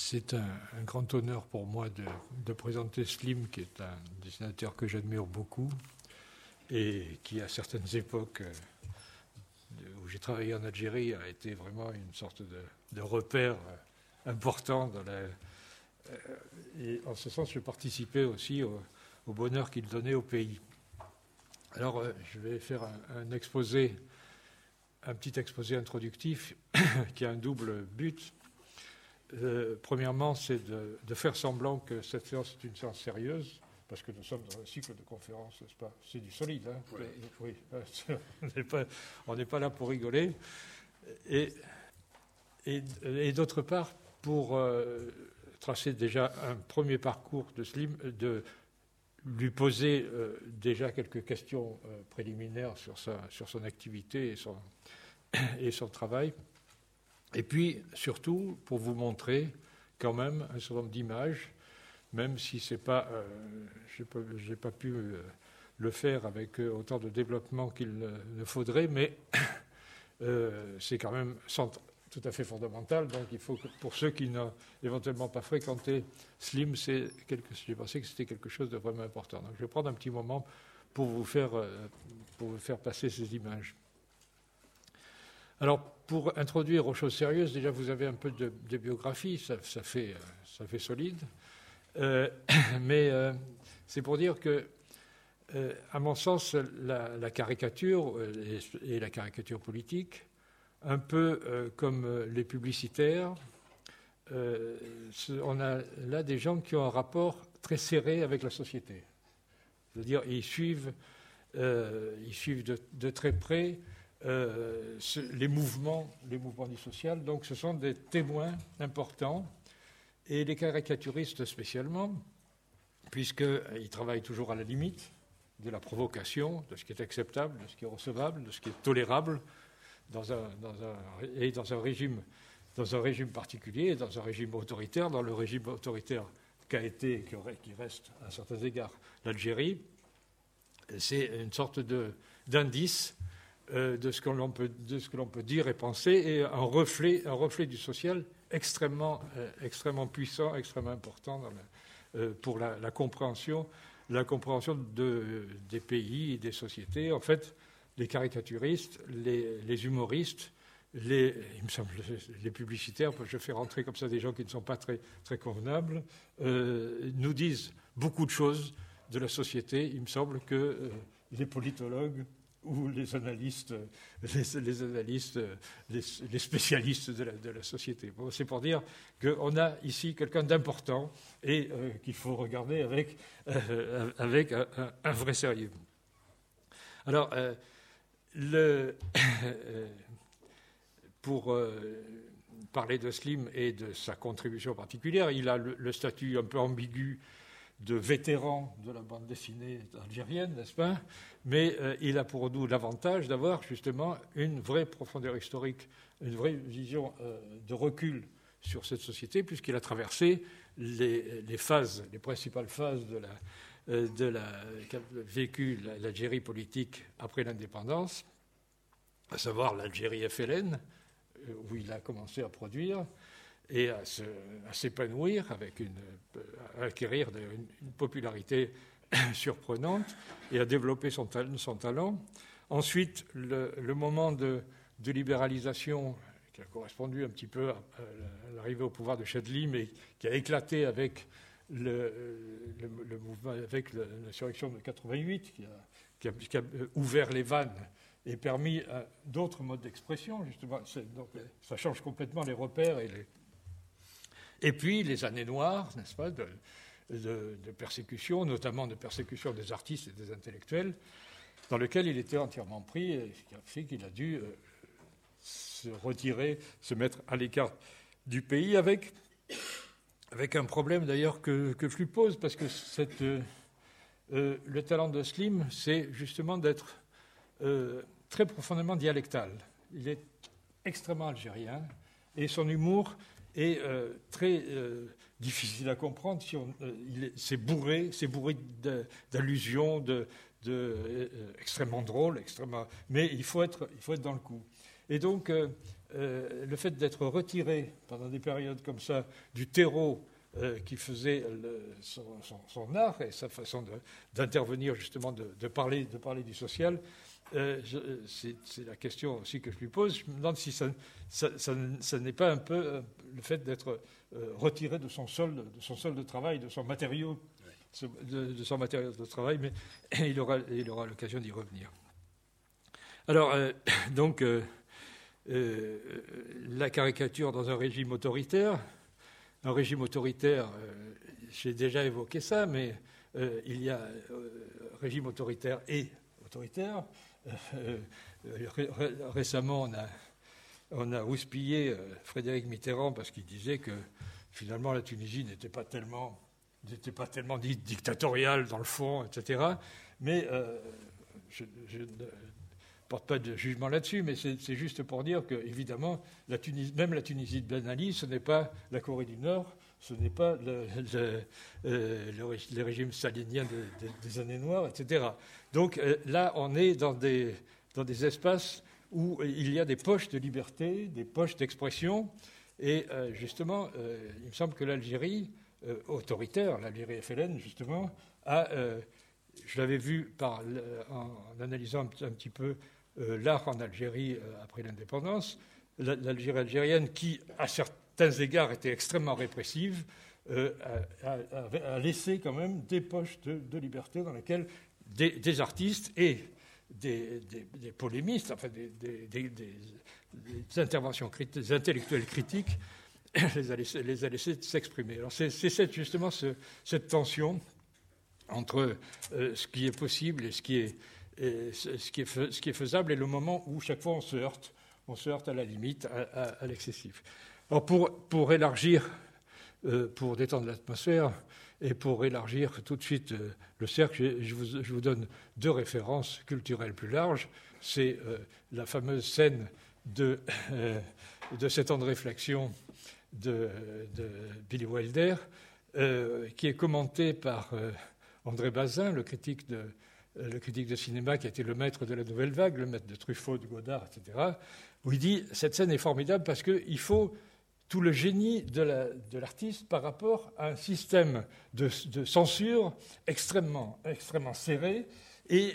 C'est un grand honneur pour moi de présenter Slim, qui est un dessinateur que j'admire beaucoup et qui, à certaines époques où j'ai travaillé en Algérie, a été vraiment une sorte de repère important. Et en ce sens, je participais aussi au bonheur qu'il donnait au pays. Alors, je vais faire un petit exposé introductif qui a un double but. Premièrement, c'est de faire semblant que cette séance est une séance sérieuse, parce que nous sommes dans un cycle de conférences, n'est-ce pas? C'est du solide, hein? Oui. On n'est pas là pour rigoler. Et d'autre part, pour tracer déjà un premier parcours de Slim, de lui poser déjà quelques questions préliminaires sur son activité et son travail. Et puis, surtout, pour vous montrer quand même un certain nombre d'images, même si c'est pas, j'ai pas pu le faire avec autant de développement qu'il ne faudrait, mais c'est quand même tout à fait fondamental. Donc, il faut que, pour ceux qui n'ont éventuellement pas fréquenté Slim, j'ai pensé que c'était quelque chose de vraiment important. Donc, je vais prendre un petit moment pour vous faire passer ces images. Alors, pour introduire aux choses sérieuses, déjà, vous avez un peu de biographie, ça fait solide. Mais c'est pour dire que, à mon sens, la caricature et la caricature politique, un peu comme les publicitaires, on a là des gens qui ont un rapport très serré avec la société. C'est-à-dire, ils suivent de très près les mouvements du social. Donc, ce sont des témoins importants, et les caricaturistes spécialement, puisqu'ils travaillent toujours à la limite de la provocation, de ce qui est acceptable, de ce qui est recevable, de ce qui est tolérable dans un régime particulier, dans un régime autoritaire, dans le régime autoritaire qu'a été et qui reste à certains égards l'Algérie. C'est une sorte d'indice de ce que l'on peut dire et penser, et un reflet du social extrêmement puissant, extrêmement important pour la compréhension des pays et des sociétés. En fait, les caricaturistes, les humoristes, il me semble, les publicitaires, je fais rentrer comme ça des gens qui ne sont pas très, très convenables, nous disent beaucoup de choses de la société. Il me semble que les politologues ou les analystes, les spécialistes de la société. Bon, c'est pour dire qu'on a ici quelqu'un d'important et qu'il faut regarder avec un vrai sérieux. Alors, pour parler de Slim et de sa contribution particulière, il a le statut un peu ambigu de vétéran de la bande dessinée algérienne, n'est-ce pas? Mais il a pour nous l'avantage d'avoir justement une vraie profondeur historique, une vraie vision de recul sur cette société, puisqu'il a traversé les principales phases qu'a vécu l'Algérie politique après l'indépendance, à savoir l'Algérie FLN, où il a commencé à produire et à s'épanouir, à acquérir une popularité surprenante et à développer son talent. Ensuite, le moment de libéralisation qui a correspondu un petit peu à l'arrivée au pouvoir de Chadli, mais qui a éclaté avec le mouvement, avec l'insurrection de 88, qui a ouvert les vannes et permis d'autres modes d'expression, justement. Donc, ça change complètement les repères et puis les années noires, n'est-ce pas, de persécution, notamment de persécution des artistes et des intellectuels, dans lequel il était entièrement pris, et ce qui a fait qu'il a dû se retirer, se mettre à l'écart du pays, avec un problème d'ailleurs que je lui pose, parce que le talent de Slim, c'est justement d'être très profondément dialectal. Il est extrêmement algérien, et son humour est très difficile à comprendre. C'est bourré d'allusions, extrêmement drôle, mais il faut être dans le coup. Et donc, le fait d'être retiré pendant des périodes comme ça du terreau qui faisait son art et sa façon d'intervenir, justement, de parler du social, c'est la question aussi que je lui pose. Je me demande si ça n'est pas un peu le fait d'être retiré de son sol de travail, de son matériau, de son matériau de travail, mais il aura l'occasion d'y revenir. Alors, donc, la caricature dans un régime autoritaire. Un régime autoritaire, j'ai déjà évoqué ça, mais il y a régime autoritaire et autoritaire. Récemment, on a houspillé Frédéric Mitterrand parce qu'il disait que finalement la Tunisie n'était pas tellement dictatoriale dans le fond, etc. Mais je ne porte pas de jugement là-dessus, mais c'est juste pour dire que, évidemment, même la Tunisie de Ben Ali, ce n'est pas la Corée du Nord, ce n'est pas les régimes staliniens des années noires, etc. Donc là, on est dans des espaces où il y a des poches de liberté, des poches d'expression, et justement, il me semble que l'Algérie autoritaire, l'Algérie FLN, justement, je l'avais vu en analysant un petit peu l'art en Algérie après l'indépendance, l'Algérie algérienne, qui, à certains égards, était extrêmement répressive, a laissé quand même des poches de liberté dans lesquelles des artistes et des polémistes, enfin des interventions critiques, des intellectuels critiques, les a laissés s'exprimer. Alors c'est justement cette tension entre ce qui est possible et ce qui est faisable, et le moment où chaque fois on se heurte à la limite, à l'excessif. Alors pour élargir, pour détendre l'atmosphère et pour élargir tout de suite le cercle, je vous donne deux références culturelles plus larges. C'est la fameuse scène de 7 ans de réflexion de Billy Wilder, qui est commentée par André Bazin, le critique de cinéma qui a été le maître de la Nouvelle Vague, le maître de Truffaut, de Godard, etc., où il dit « Cette scène est formidable parce qu'il faut tout le génie de l'artiste par rapport à un système de censure extrêmement serré, et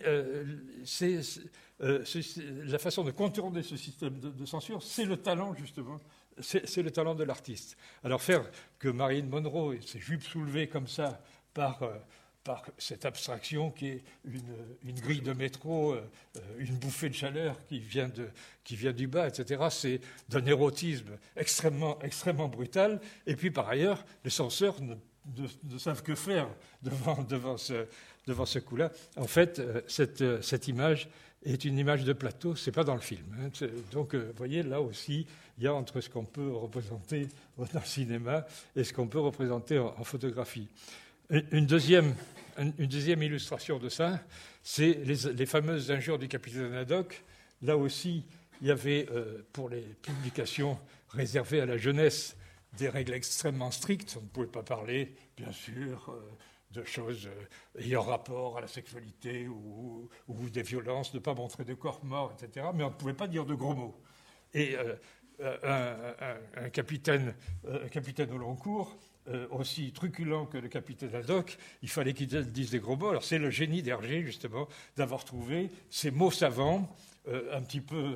la façon de contourner ce système de censure, c'est le talent, justement, c'est le talent de l'artiste. Alors faire que Marilyn Monroe et ses jupes soulevées comme ça par cette abstraction qui est une grille de métro, une bouffée de chaleur qui vient du bas, etc. C'est d'un érotisme extrêmement brutal. Et puis par ailleurs, les censeurs ne savent que faire devant ce coup-là. En fait, cette image est une image de plateau, c'est pas dans le film. Donc, vous voyez, là aussi, il y a entre ce qu'on peut représenter dans le cinéma et ce qu'on peut représenter en photographie. Une deuxième illustration de ça, c'est les fameuses injures du capitaine Haddock. Là aussi, il y avait, pour les publications réservées à la jeunesse, des règles extrêmement strictes. On ne pouvait pas parler, bien sûr, de choses ayant rapport à la sexualité ou des violences, ne pas montrer de corps morts, etc. Mais on ne pouvait pas dire de gros mots. Et un capitaine au long cours, aussi truculent que le capitaine Haddock, il fallait qu'il dise des gros mots. Alors c'est le génie d'Hergé, justement, d'avoir trouvé ces mots savants, un petit peu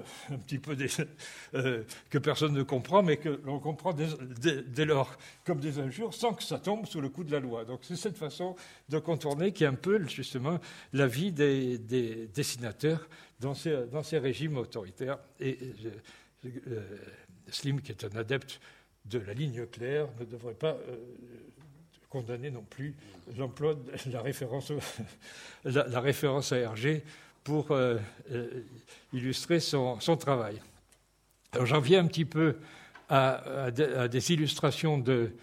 que personne ne comprend, mais que l'on comprend dès lors comme des injures, sans que ça tombe sous le coup de la loi. Donc c'est cette façon de contourner qui est un peu, justement, la vie des dessinateurs dans ces régimes autoritaires. Et Slim, qui est un adepte de la ligne claire, ne devrait pas condamner non plus l'emploi de la référence à Hergé pour illustrer son travail. Alors j'en viens un petit peu à des illustrations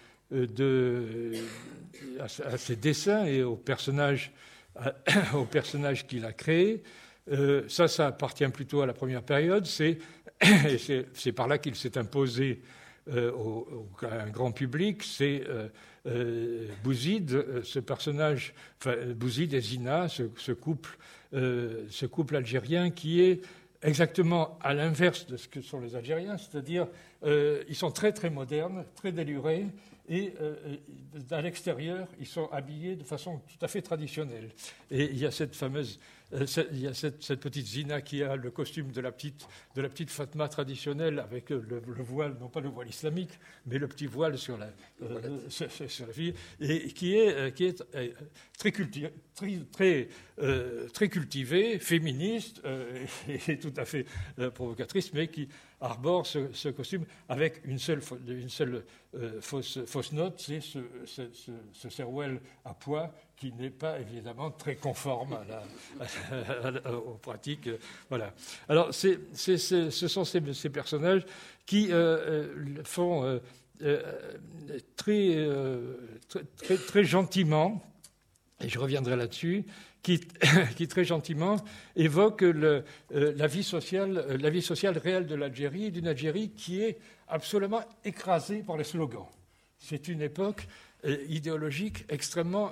à ses dessins et aux personnages qu'il a créés. Ça appartient plutôt à la première période. C'est par là qu'il s'est imposé à un grand public. C'est Bouzid, ce personnage, enfin Bouzid et Zina, ce couple algérien qui est exactement à l'inverse de ce que sont les Algériens, c'est-à-dire ils sont très très modernes, très délurés, et à l'extérieur, ils sont habillés de façon tout à fait traditionnelle. Et il y a cette fameuse, il y a cette petite Zina qui a le costume de la petite Fatma traditionnelle avec le voile, non pas le voile islamique, mais le petit voile sur la fille, et qui est très cultivée, féministe et tout à fait provocatrice, mais qui arbore ce costume avec une seule fausse note, c'est ce serouel à pois qui n'est pas évidemment très conforme aux pratiques. Voilà. Alors, ce sont ces personnages qui font très gentiment, et je reviendrai là-dessus, qui très gentiment évoque la vie sociale réelle de l'Algérie, d'une Algérie qui est absolument écrasée par les slogans. C'est une époque idéologique extrêmement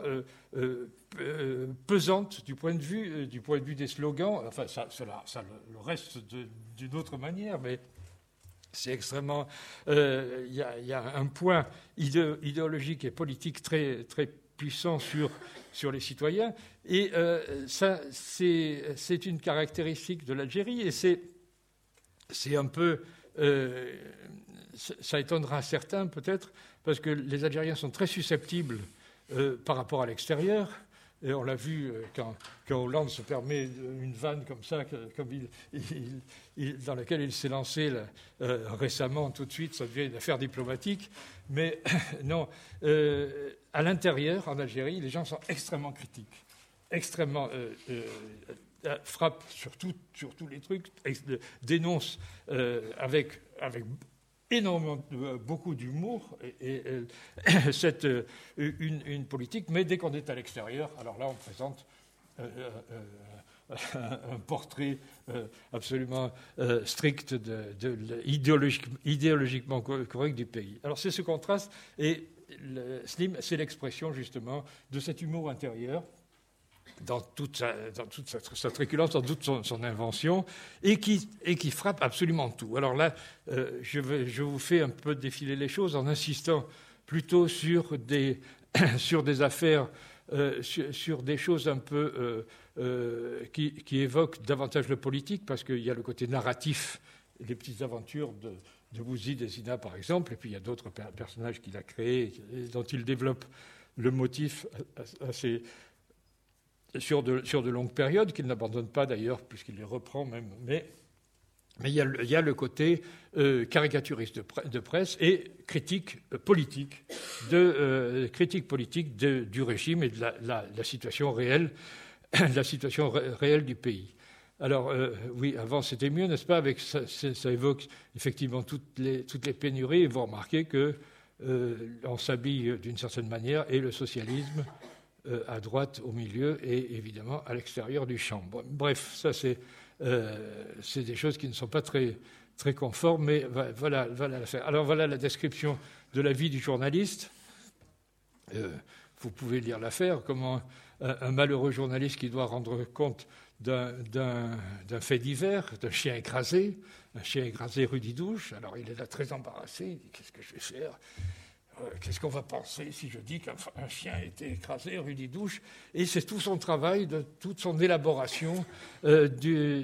pesante du point de vue des slogans. Enfin, ça le reste d'une autre manière, mais c'est extrêmement. Il y a un point idéologique et politique très très puissant sur les citoyens, et ça c'est une caractéristique de l'Algérie, et c'est un peu ça étonnera certains peut-être, parce que les Algériens sont très susceptibles par rapport à l'extérieur. Et on l'a vu quand Hollande se permet une vanne comme ça, dans laquelle il s'est lancé récemment, tout de suite, ça devient une affaire diplomatique. Mais non, à l'intérieur, en Algérie, les gens sont extrêmement critiques, extrêmement frappent sur tous les trucs, dénoncent avec énormément, beaucoup d'humour et une politique, mais dès qu'on est à l'extérieur, alors là on présente un portrait absolument strict idéologiquement correct du pays. Alors c'est ce contraste, et Slim, c'est l'expression justement de cet humour intérieur dans toute sa truculence, dans toute son invention, et qui frappe absolument tout. Alors là, je vous fais un peu défiler les choses en insistant plutôt sur des affaires, sur des choses un peu qui évoquent davantage le politique, parce qu'il y a le côté narratif, les petites aventures de Bouzid et Zina, par exemple, et puis il y a d'autres personnages qu'il a créés, dont il développe le motif assez sur de longues périodes, qu'il n'abandonne pas d'ailleurs, puisqu'il les reprend même. Mais il y a le côté caricaturiste de presse et critique politique du régime et de la situation réelle, du pays. Alors oui, avant c'était mieux, n'est-ce pas? Avec ça évoque effectivement toutes les pénuries, et vous remarquez que on s'habille d'une certaine manière, et le socialisme à droite, au milieu, et évidemment à l'extérieur du champ. Bref, ça c'est des choses qui ne sont pas très, très conformes, mais voilà l'affaire. Alors voilà la description de la vie du journaliste. Vous pouvez lire l'affaire, comment un malheureux journaliste qui doit rendre compte d'un fait divers, d'un chien écrasé, rue des Douches. Alors il est là très embarrassé, il dit « Qu'est-ce que je vais faire ? Qu'est-ce qu'on va penser si je dis qu'un chien a été écrasé rue des Douches ?» Et c'est tout son travail, toute son élaboration de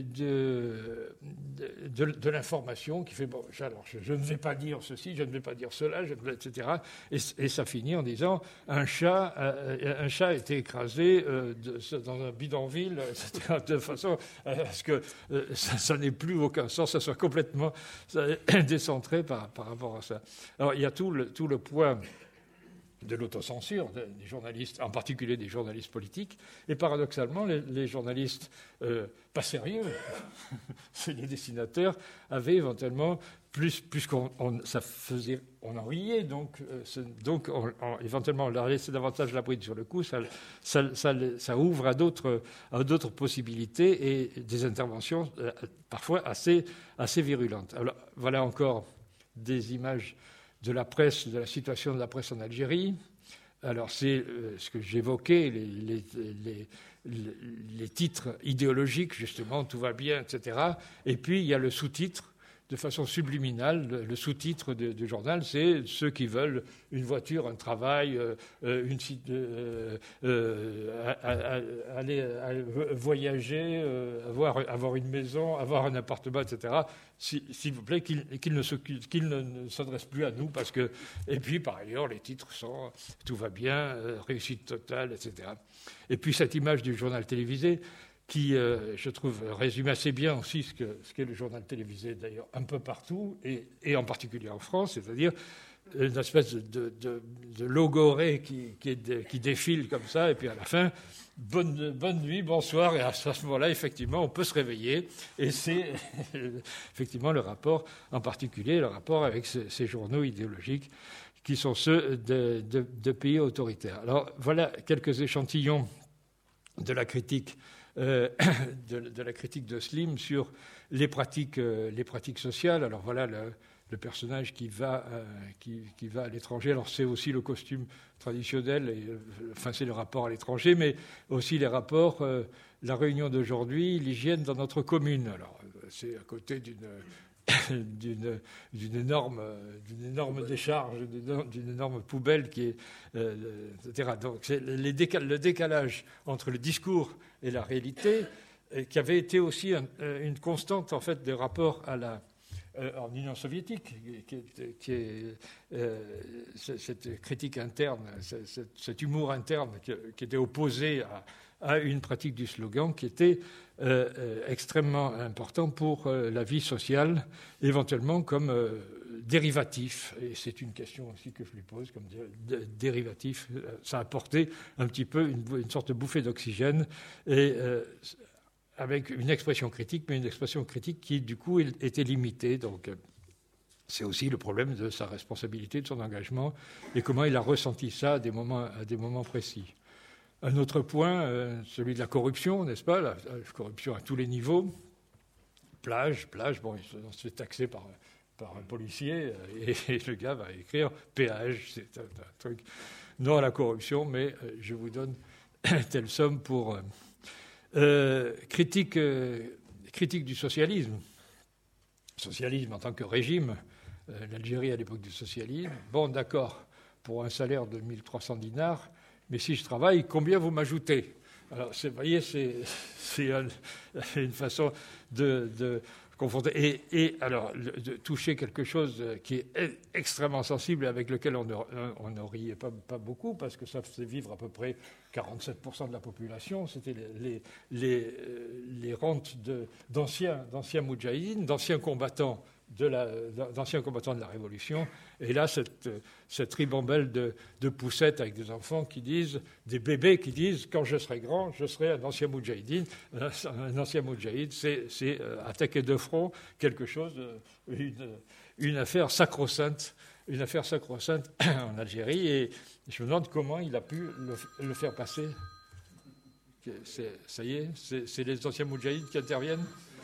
l'information qui fait « Bon, alors je ne vais pas dire ceci, je ne vais pas dire cela, etc. » Et ça finit en disant « Un chat a été écrasé dans un bidonville, etc. » de façon à ce que ça n'ait plus aucun sens, ça soit complètement décentré par rapport à ça. Alors il y a tout le poids de l'autocensure des journalistes, en particulier des journalistes politiques, et paradoxalement, les journalistes pas sérieux, les dessinateurs, avaient éventuellement puisqu'on en riait, donc éventuellement on leur laissait davantage la bride sur le coup, ça ouvre à d'autres possibilités et des interventions parfois assez virulentes. Alors voilà encore des images de la presse, de la situation de la presse en Algérie. Alors, c'est ce que j'évoquais, les titres idéologiques, justement, tout va bien, etc. Et puis, il y a le sous-titre, de façon subliminale. Le sous-titre du journal, c'est ceux qui veulent une voiture, un travail, aller voyager, avoir une maison, avoir un appartement, etc. S'il vous plaît, qu'il ne s'adresse plus à nous, parce que... Et puis, par ailleurs, les titres sont « Tout va bien, réussite totale », etc. Et puis, cette image du journal télévisé, qui, je trouve, résume assez bien aussi ce qu'est le journal télévisé, d'ailleurs, un peu partout, et en particulier en France, c'est-à-dire une espèce de logorée qui défile comme ça, et puis à la fin, bonne nuit, bonsoir, et à ce moment-là, effectivement, on peut se réveiller, et c'est effectivement le rapport, en particulier le rapport avec ces journaux idéologiques qui sont ceux de pays autoritaires. Alors, voilà quelques échantillons de la critique de la critique de Slim sur les pratiques sociales. Alors voilà le personnage qui va à l'étranger. Alors c'est aussi le costume traditionnel, enfin c'est le rapport à l'étranger, mais aussi les rapports, la réunion d'aujourd'hui, l'hygiène dans notre commune. Alors c'est à côté d'une énorme décharge, d'une énorme poubelle qui est, etc. Donc c'est le décalage entre le discours et la réalité, qui avait été aussi une constante en fait des rapports en Union soviétique, qui est cette critique interne, cet humour interne qui était opposé à une pratique du slogan qui était extrêmement important pour la vie sociale, éventuellement comme dérivatif. Et c'est une question aussi que je lui pose, comme dérivatif. Ça a apporté un petit peu une sorte de bouffée d'oxygène, et avec une expression critique, mais une expression critique qui, du coup, était limitée. Donc, c'est aussi le problème de sa responsabilité, de son engagement, et comment il a ressenti ça à des moments précis. Un autre point, celui de la corruption, n'est-ce pas ? La corruption à tous les niveaux. Plage, bon, on se fait taxer par un policier, et le gars va écrire péage, c'est un truc. Non à la corruption, mais je vous donne telle somme pour... critique du socialisme. Socialisme en tant que régime. L'Algérie à l'époque du socialisme. Bon, d'accord, pour un salaire de 1300 dinars, mais si je travaille, combien vous m'ajoutez ? Alors, vous voyez, c'est une façon de confronter. Et alors, de toucher quelque chose qui est extrêmement sensible, avec lequel on ne riait pas beaucoup, parce que ça faisait vivre à peu près 47% de la population. C'était les rentes d'anciens moudjahidines, d'anciens combattants de la Révolution. Et là, cette ribambelle de poussettes avec des enfants qui disent, des bébés qui disent, quand je serai grand, je serai un ancien moudjahidine. Un ancien moudjahid, c'est attaquer de front quelque chose, une affaire sacro-sainte en Algérie. Et je me demande comment il a pu le faire passer. Ça y est, c'est les anciens moudjahides qui interviennent.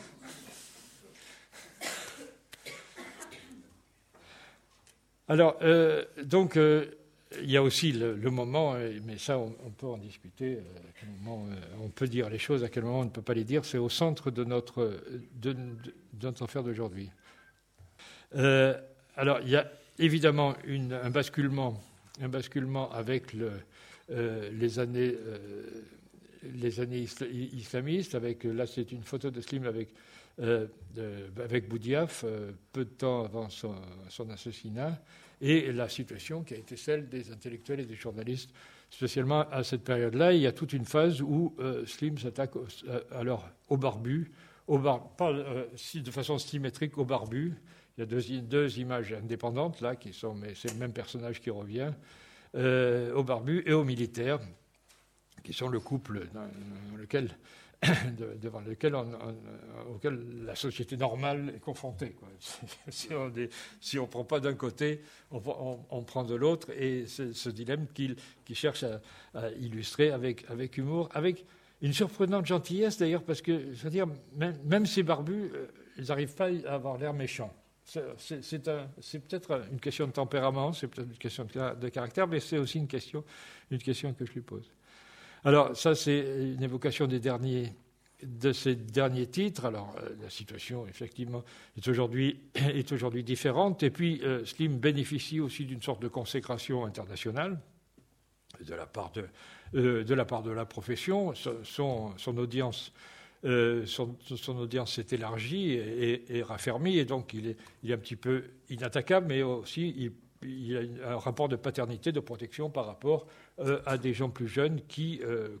Alors, donc, il y a aussi le moment, mais ça, on peut en discuter, à quel moment on peut dire les choses, à quel moment on ne peut pas les dire, c'est au centre de notre affaire d'aujourd'hui. Alors, il y a évidemment un basculement avec les années islamistes, là c'est une photo de Slim avec Boudiaf, peu de temps avant son assassinat, et la situation qui a été celle des intellectuels et des journalistes, spécialement à cette période-là. Il y a toute une phase où Slim s'attaque alors au barbu, pas de façon symétrique au barbu. Il y a deux images indépendantes là, mais c'est le même personnage qui revient, au barbu et aux militaires, qui sont le couple devant lequel auquel la société normale est confrontée, quoi. Si on ne prend pas d'un côté, on prend de l'autre, et c'est ce dilemme qu'il cherche à illustrer avec humour, avec une surprenante gentillesse d'ailleurs, parce que, je veux dire, même ces barbus, ils n'arrivent pas à avoir l'air méchants. C'est peut-être une question de tempérament, c'est peut-être une question de caractère, mais c'est aussi une question que je lui pose. Alors, ça, c'est une évocation de ces derniers titres. Alors, la situation, effectivement, est aujourd'hui différente. Et puis, Slim bénéficie aussi d'une sorte de consécration internationale de la part de la profession. Son audience s'est élargie et raffermie, et donc il est un petit peu inattaquable, mais aussi il a un rapport de paternité, de protection par rapport à des gens plus jeunes qui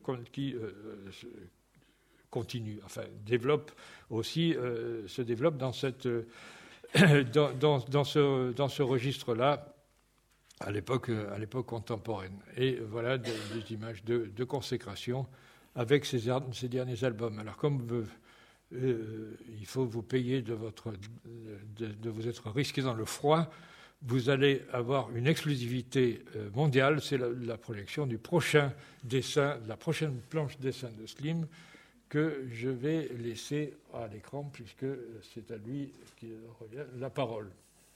continuent, enfin se développent dans ce registre-là à l'époque contemporaine. Et voilà des images de consécration avec ces derniers albums. Alors, comme il faut vous payer de vous être risqué dans le froid, vous allez avoir une exclusivité mondiale. C'est la projection du prochain dessin, de la prochaine planche dessin de Slim, que je vais laisser à l'écran, puisque c'est à lui qui revient la parole.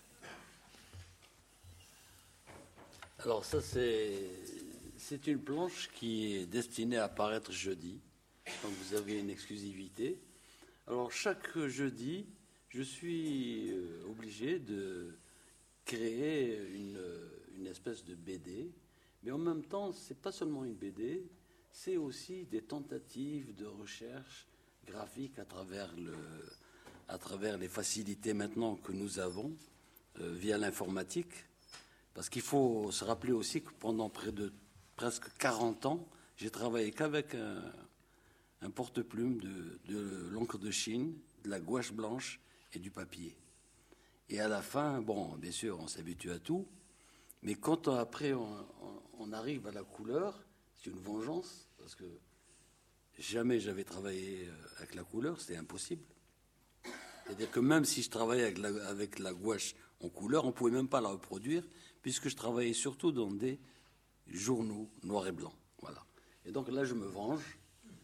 Alors ça, c'est une planche qui est destinée à apparaître jeudi. Donc vous avez une exclusivité. Alors chaque jeudi, je suis obligé de créer une espèce de BD. Mais en même temps, ce n'est pas seulement une BD, c'est aussi des tentatives de recherche graphique à travers les facilités maintenant que nous avons via l'informatique. Parce qu'il faut se rappeler aussi que pendant près de presque 40 ans, j'ai travaillé qu'avec un porte-plume de l'encre de Chine, de la gouache blanche et du papier. Et à la fin, bon, bien sûr, on s'habitue à tout, mais quand après on arrive à la couleur, c'est une vengeance, parce que jamais j'avais travaillé avec la couleur, c'était impossible. C'est-à-dire que même si je travaillais avec la gouache en couleur, on ne pouvait même pas la reproduire, puisque je travaillais surtout dans des journaux noirs et blancs. Voilà. Et donc là, je me venge.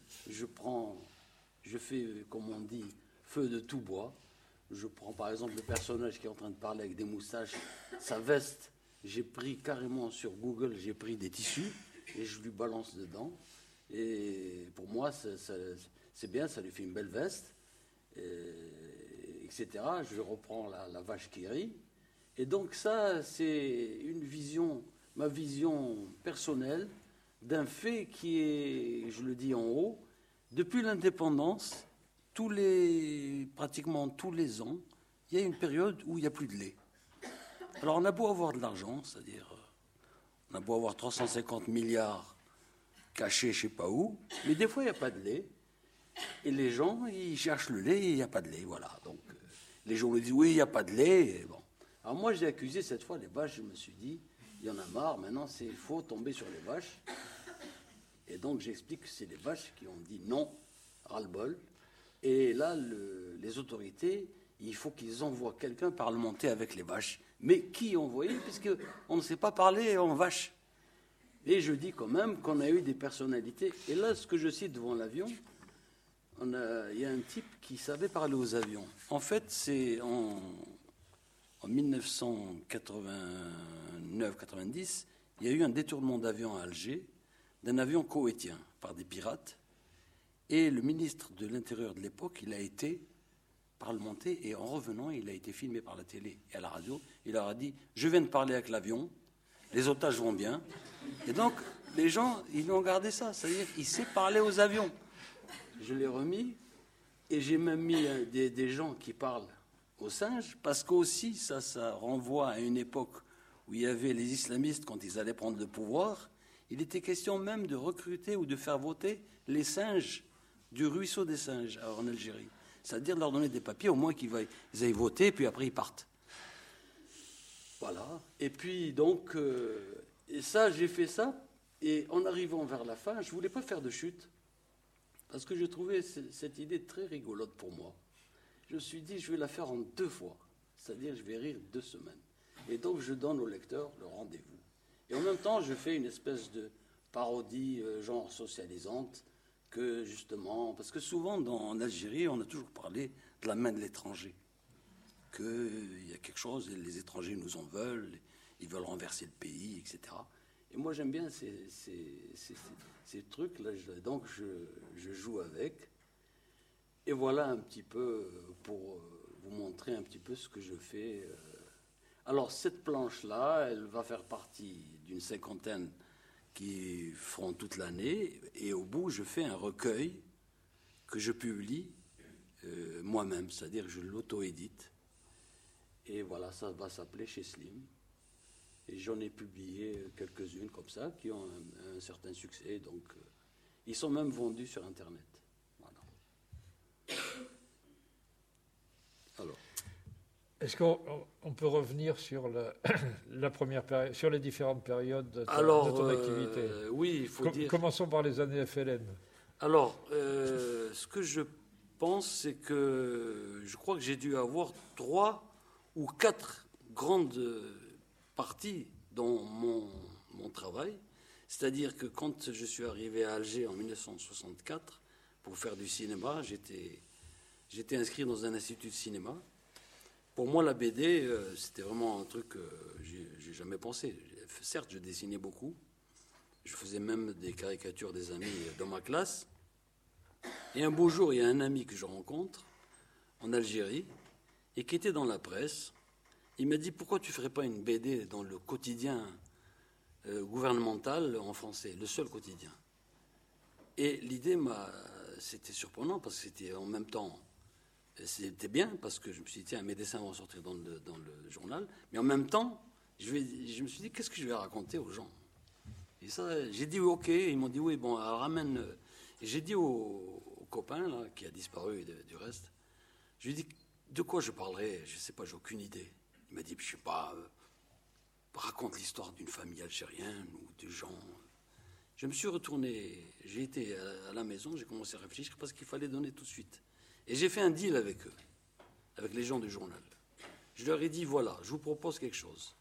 Je fais, comme on dit, feu de tout bois. Je prends par exemple le personnage qui est en train de parler avec des moustaches, sa veste, j'ai pris carrément sur Google, j'ai pris des tissus et je lui balance dedans. Et pour moi, c'est bien, ça lui fait une belle veste, etc. Je reprends la vache qui rit. Et donc ça, c'est ma vision personnelle d'un fait qui est, je le dis en haut, depuis l'indépendance, pratiquement tous les ans, il y a une période où il n'y a plus de lait. Alors on a beau avoir de l'argent, c'est-à-dire on a beau avoir 350 milliards cachés je ne sais pas où, mais des fois il n'y a pas de lait. Et les gens, ils cherchent le lait et il n'y a pas de lait, voilà. Donc les gens me disent oui, il n'y a pas de lait, et bon. Alors moi, j'ai accusé cette fois les vaches, je me suis dit, il y en a marre, maintenant il faut tomber sur les vaches. Et donc j'explique que c'est les vaches qui ont dit non, ras-le-bol. Et là, les autorités, il faut qu'ils envoient quelqu'un parlementer avec les vaches. Mais qui envoyer, puisqu'on ne sait pas parler en vache. Et je dis quand même qu'on a eu des personnalités. Et là, ce que je cite devant l'avion, il y a un type qui savait parler aux avions. En fait, c'est en 1989-90, il y a eu un détournement d'avion à Alger, d'un avion koweïtien par des pirates. Et le ministre de l'Intérieur de l'époque, il a été parlementé et en revenant, il a été filmé par la télé et à la radio. Il leur a dit « Je viens de parler avec l'avion, les otages vont bien. » Et donc, les gens, ils ont gardé ça. C'est-à-dire qu'il sait parler aux avions. Je l'ai remis et j'ai même mis des gens qui parlent aux singes, parce qu'aussi, ça renvoie à une époque où il y avait les islamistes, quand ils allaient prendre le pouvoir, il était question même de recruter ou de faire voter les singes du ruisseau des singes en Algérie. C'est-à-dire de leur donner des papiers, au moins qu'ils aillent voter, puis après ils partent. Voilà. Et puis donc, et ça, j'ai fait ça, et en arrivant vers la fin, je ne voulais pas faire de chute, parce que je trouvais cette idée très rigolote pour moi. Je me suis dit, je vais la faire en 2 fois, c'est-à-dire je vais rire 2 semaines. Et donc je donne au lecteur le rendez-vous. Et en même temps, je fais une espèce de parodie genre socialisante, que justement, parce que souvent en Algérie, on a toujours parlé de la main de l'étranger. qu'il y a quelque chose, et les étrangers nous en veulent, ils veulent renverser le pays, etc. Et moi, j'aime bien ces trucs-là, donc je joue avec. Et voilà un petit peu pour vous montrer un petit peu ce que je fais. Alors, cette planche-là, elle va faire partie d'une cinquantaine qui feront toute l'année. Et au bout, je fais un recueil que je publie moi-même, c'est-à-dire que je l'auto-édite. Et voilà, ça va s'appeler Chez Slim. Et j'en ai publié quelques-unes comme ça, qui ont un certain succès. Donc, ils sont même vendus sur Internet. Voilà. Alors. Est-ce qu'on peut revenir sur la première période, sur les différentes périodes de ton activité? Oui, il faut dire. Commençons par les années FLN. Alors, ce que je pense, c'est que je crois que j'ai dû avoir 3 ou 4 grandes parties dans mon travail. C'est-à-dire que quand je suis arrivé à Alger en 1964 pour faire du cinéma, j'étais inscrit dans un institut de cinéma. Pour moi, la BD, c'était vraiment un truc que j'ai jamais pensé. Certes, je dessinais beaucoup. Je faisais même des caricatures des amis dans ma classe. Et un beau jour, il y a un ami que je rencontre en Algérie et qui était dans la presse. Il m'a dit, pourquoi tu ne ferais pas une BD dans le quotidien gouvernemental en français, le seul quotidien? Et l'idée, c'était surprenant parce que c'était en même temps, c'était bien parce que je me suis dit, tiens, mes dessins vont sortir dans le journal, mais en même temps, je me suis dit, qu'est-ce que je vais raconter aux gens? Et ça, j'ai dit, ok, ils m'ont dit, oui, bon, alors ramène. Et j'ai dit au copain, là, qui a disparu du reste, je lui ai dit, de quoi je parlerai? Je ne sais pas, j'ai aucune idée. Il m'a dit, je ne sais pas, raconte l'histoire d'une famille algérienne ou de gens. Je me suis retourné, j'ai été à la maison, j'ai commencé à réfléchir parce qu'il fallait donner tout de suite. Et j'ai fait un deal avec eux, avec les gens du journal. Je leur ai dit, voilà, je vous propose quelque chose.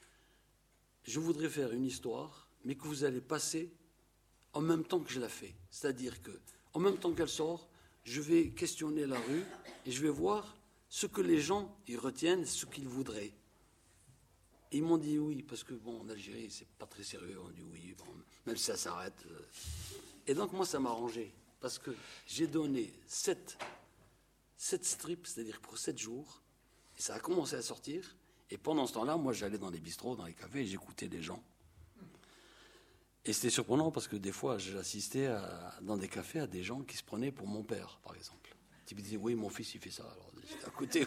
Je voudrais faire une histoire, mais que vous allez passer en même temps que je la fais. C'est-à-dire que, en même temps qu'elle sort, je vais questionner la rue et je vais voir ce que les gens y retiennent, ce qu'ils voudraient. Et ils m'ont dit oui, parce que, bon, en Algérie, c'est pas très sérieux. On dit oui, bon, même si ça s'arrête. Et donc, moi, ça m'a arrangé, parce que j'ai donné 7 strips, c'est-à-dire pour 7 jours, et ça a commencé à sortir. Et pendant ce temps-là, moi, j'allais dans les bistrots, dans les cafés, et j'écoutais les gens. Et c'était surprenant, parce que des fois, j'assistais dans des cafés à des gens qui se prenaient pour mon père, par exemple. Ils me disaient, oui, mon fils, il fait ça. Alors, j'étais à côté.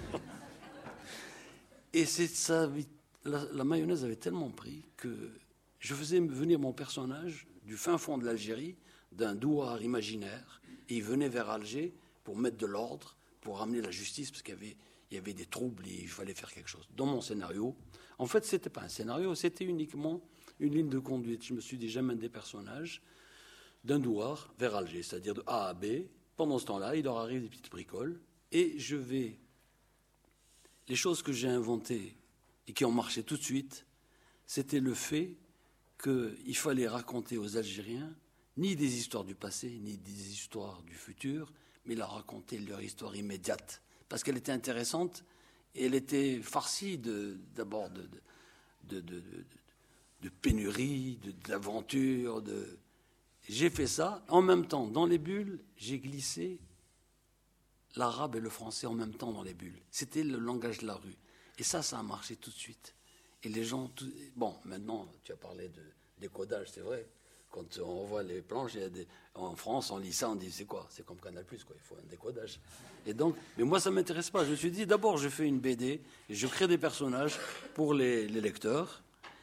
Et c'est ça... La mayonnaise avait tellement pris que je faisais venir mon personnage du fin fond de l'Algérie, d'un douar imaginaire, et il venait vers Alger pour mettre de l'ordre, pour ramener la justice, parce qu'il y avait des troubles et il fallait faire quelque chose. Dans mon scénario, en fait, ce n'était pas un scénario, c'était uniquement une ligne de conduite. Je me suis dit, j'amène des personnages d'un douar vers Alger, c'est-à-dire de A à B. Pendant ce temps-là, il leur arrive des petites bricoles, et je vais... Les choses que j'ai inventées et qui ont marché tout de suite, c'était le fait qu'il fallait raconter aux Algériens ni des histoires du passé, ni des histoires du futur, mais leur raconter leur histoire immédiate. Parce qu'elle était intéressante et elle était farcie d'abord de pénurie, d'aventure. J'ai fait ça. En même temps, dans les bulles, j'ai glissé l'arabe et le français en même temps dans les bulles. C'était le langage de la rue. Et ça a marché tout de suite. Et les gens... Bon, maintenant, tu as parlé de décodage, c'est vrai. Quand on voit les planches, en France, on lit ça, on dit, c'est quoi? C'est comme Canal+, quoi. Il faut un décodage. Et donc, mais moi, ça ne m'intéresse pas. Je me suis dit, d'abord, je fais une BD, et je crée des personnages pour les lecteurs.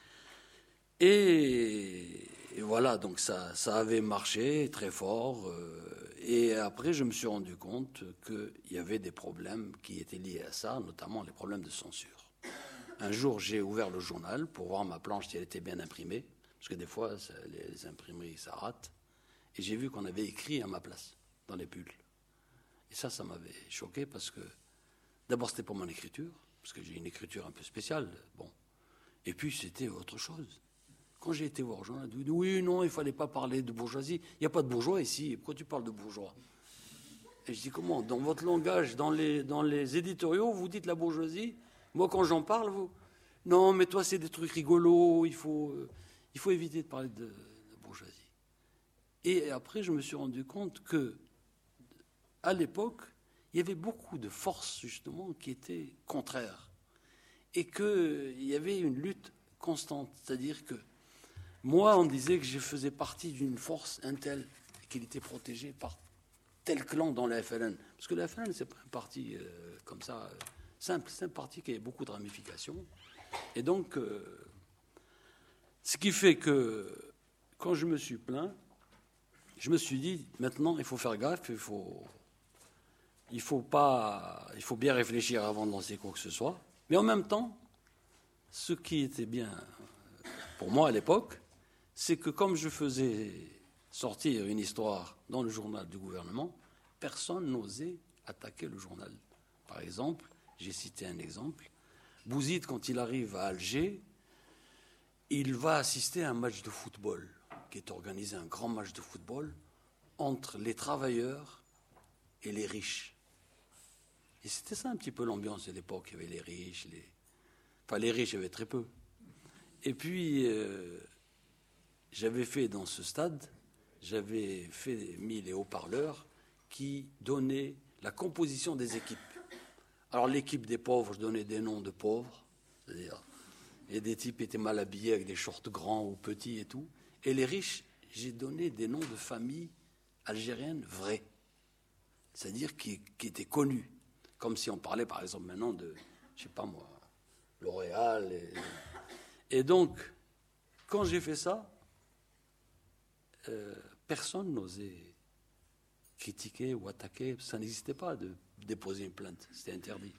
Et voilà, donc ça avait marché très fort. Et après, je me suis rendu compte qu'il y avait des problèmes qui étaient liés à ça, notamment les problèmes de censure. Un jour, j'ai ouvert le journal pour voir ma planche si elle était bien imprimée, parce que des fois, les imprimeries, ça rate. Et j'ai vu qu'on avait écrit à ma place, dans les bulles. Et ça m'avait choqué, parce que d'abord, c'était pour mon écriture, parce que j'ai une écriture un peu spéciale. Bon. Et puis, c'était autre chose. Quand j'ai été voir le journal, oui, non, il ne fallait pas parler de bourgeoisie. Il n'y a pas de bourgeois ici. Pourquoi tu parles de bourgeois? Et je dis, comment? Dans votre langage, dans les éditoriaux, vous dites la bourgeoisie. Moi, quand j'en parle, vous... Non, mais toi, c'est des trucs rigolos, il faut éviter de parler de bourgeoisie. Et après, je me suis rendu compte que, à l'époque, il y avait beaucoup de forces, justement, qui étaient contraires. Et qu'il y avait une lutte constante. C'est-à-dire que moi, on disait que je faisais partie d'une force telle qu'il était protégé par tel clan dans la FLN. Parce que la FLN, c'est pas un parti comme ça, simple. C'est un parti qui a beaucoup de ramifications. Et donc, ce qui fait que, quand je me suis plaint, je me suis dit, maintenant, il faut faire gaffe, il faut bien réfléchir avant de lancer quoi que ce soit. Mais en même temps, ce qui était bien pour moi à l'époque, c'est que comme je faisais sortir une histoire dans le journal du gouvernement, personne n'osait attaquer le journal. Par exemple, j'ai cité un exemple, Bouzid, quand il arrive à Alger, il va assister à un match de football, qui est organisé, un grand match de football, entre les travailleurs et les riches. Et c'était ça un petit peu l'ambiance de l'époque. Il y avait les riches, les riches, il y avait très peu. Et puis, j'avais fait dans ce stade, mis les haut-parleurs qui donnaient la composition des équipes. Alors, l'équipe des pauvres, je donnais des noms de pauvres, c'est-à-dire, et des types étaient mal habillés avec des shorts grands ou petits et tout. Et les riches, j'ai donné des noms de familles algériennes vraies, c'est-à-dire qui étaient connues. Comme si on parlait, par exemple, maintenant de, je sais pas moi, L'Oréal. Et donc, quand j'ai fait ça, personne n'osait critiquer ou attaquer. Ça n'existait pas de déposer une plainte. C'était interdit.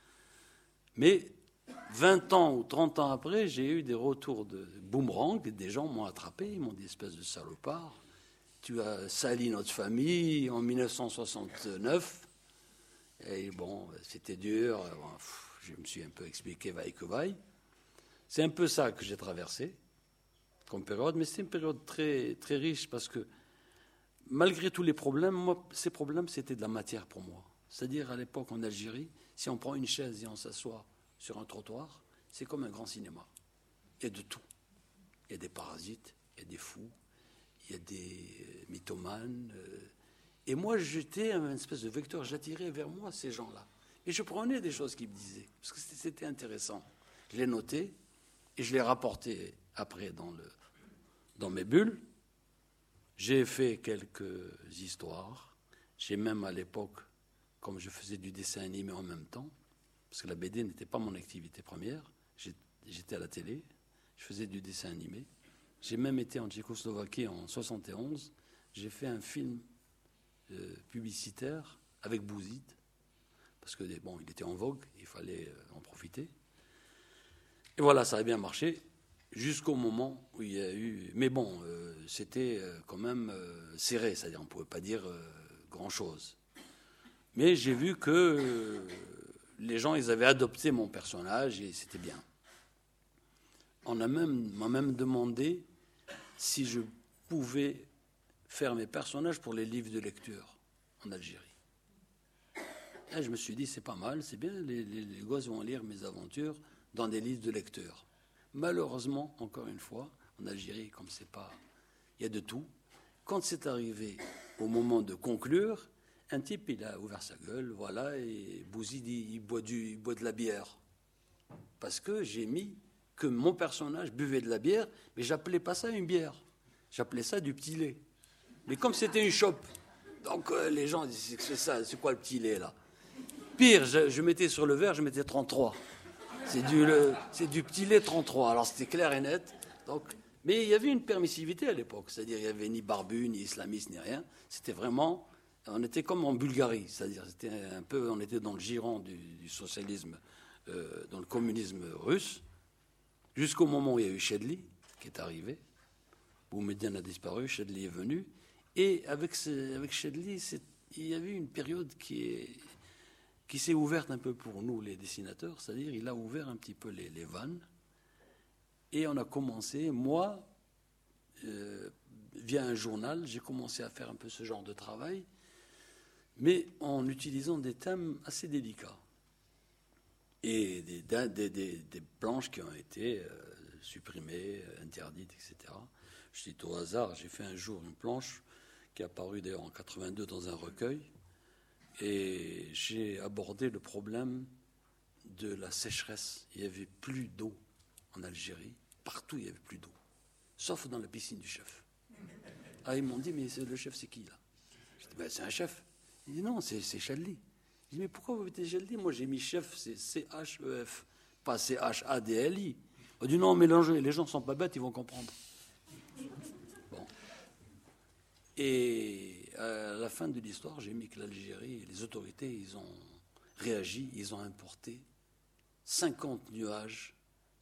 Mais 20 ans ou 30 ans après, j'ai eu des retours de boomerang. Des gens m'ont attrapé. Ils m'ont dit, espèce de salopard, tu as sali notre famille en 1969. Et bon, c'était dur. Je me suis un peu expliqué vaille que vaille. C'est un peu ça que j'ai traversé comme période, mais c'est une période très, très riche parce que malgré tous les problèmes, moi, ces problèmes, c'était de la matière pour moi. C'est-à-dire, à l'époque, en Algérie, si on prend une chaise et on s'assoit sur un trottoir, c'est comme un grand cinéma. Il y a de tout. Il y a des parasites, il y a des fous, il y a des mythomanes. Et moi, j'étais un espèce de vecteur, j'attirais vers moi ces gens-là. Et je prenais des choses qu'ils me disaient, parce que c'était intéressant. Je les notais et je les rapportais après dans mes bulles. J'ai fait quelques histoires. J'ai même à l'époque, comme je faisais du dessin animé en même temps, parce que la BD n'était pas mon activité première, j'étais à la télé, je faisais du dessin animé. J'ai même été en Tchécoslovaquie en 71. J'ai fait un film publicitaire avec Bouzid, parce que bon, il était en vogue, il fallait en profiter. Et voilà, ça a bien marché, jusqu'au moment où il y a eu... Mais bon, c'était quand même serré, c'est-à-dire on ne pouvait pas dire grand-chose. Mais j'ai vu que les gens, ils avaient adopté mon personnage et c'était bien. On m'a même demandé si je pouvais faire mes personnages pour les livres de lecture en Algérie. Et je me suis dit, c'est pas mal, c'est bien, les gosses vont lire mes aventures dans des livres de lecture. Malheureusement, encore une fois, en Algérie, comme c'est pas... Il y a de tout. Quand c'est arrivé au moment de conclure, un type, il a ouvert sa gueule, voilà, et Bouzid, il boit de la bière. Parce que j'ai mis que mon personnage buvait de la bière, mais j'appelais pas ça une bière. J'appelais ça du petit lait. Mais comme c'était une chope, donc les gens disaient, c'est ça, c'est quoi le petit lait, là? Pire, je mettais sur le verre, je mettais 33. C'est du petit lait 33. Alors c'était clair et net. Donc, mais il y avait une permissivité à l'époque. C'est-à-dire il n'y avait ni barbu, ni islamiste, ni rien. C'était vraiment... On était comme en Bulgarie. C'est-à-dire c'était un peu... On était dans le giron du socialisme, dans le communisme russe, jusqu'au moment où il y a eu Chedli, qui est arrivé. Boumediene a disparu, Chedli est venu. Et avec Chedli, il y avait une période qui s'est ouverte un peu pour nous, les dessinateurs, c'est-à-dire il a ouvert un petit peu les vannes, et on a commencé, moi, via un journal, j'ai commencé à faire un peu ce genre de travail, mais en utilisant des thèmes assez délicats. Et des planches qui ont été supprimées, interdites, etc. Je dis au hasard, j'ai fait un jour une planche qui est apparue d'ailleurs en 82 dans un recueil, et j'ai abordé le problème de la sécheresse. Il n'y avait plus d'eau en Algérie, partout il n'y avait plus d'eau, sauf dans la piscine du chef. Ah, ils m'ont dit, mais le chef c'est qui là? Je dis, ben, c'est un chef. Il dit, non, c'est Chadli. Je dis, mais pourquoi vous mettez Chadli? Moi j'ai mis chef, c'est C-H-E-F, pas C-H-A-D-L-I. On dit, non, mélangez, les gens ne sont pas bêtes, ils vont comprendre. Bon. Et à la fin de l'histoire, j'ai mis que l'Algérie, les autorités, ils ont réagi, ils ont importé 50 nuages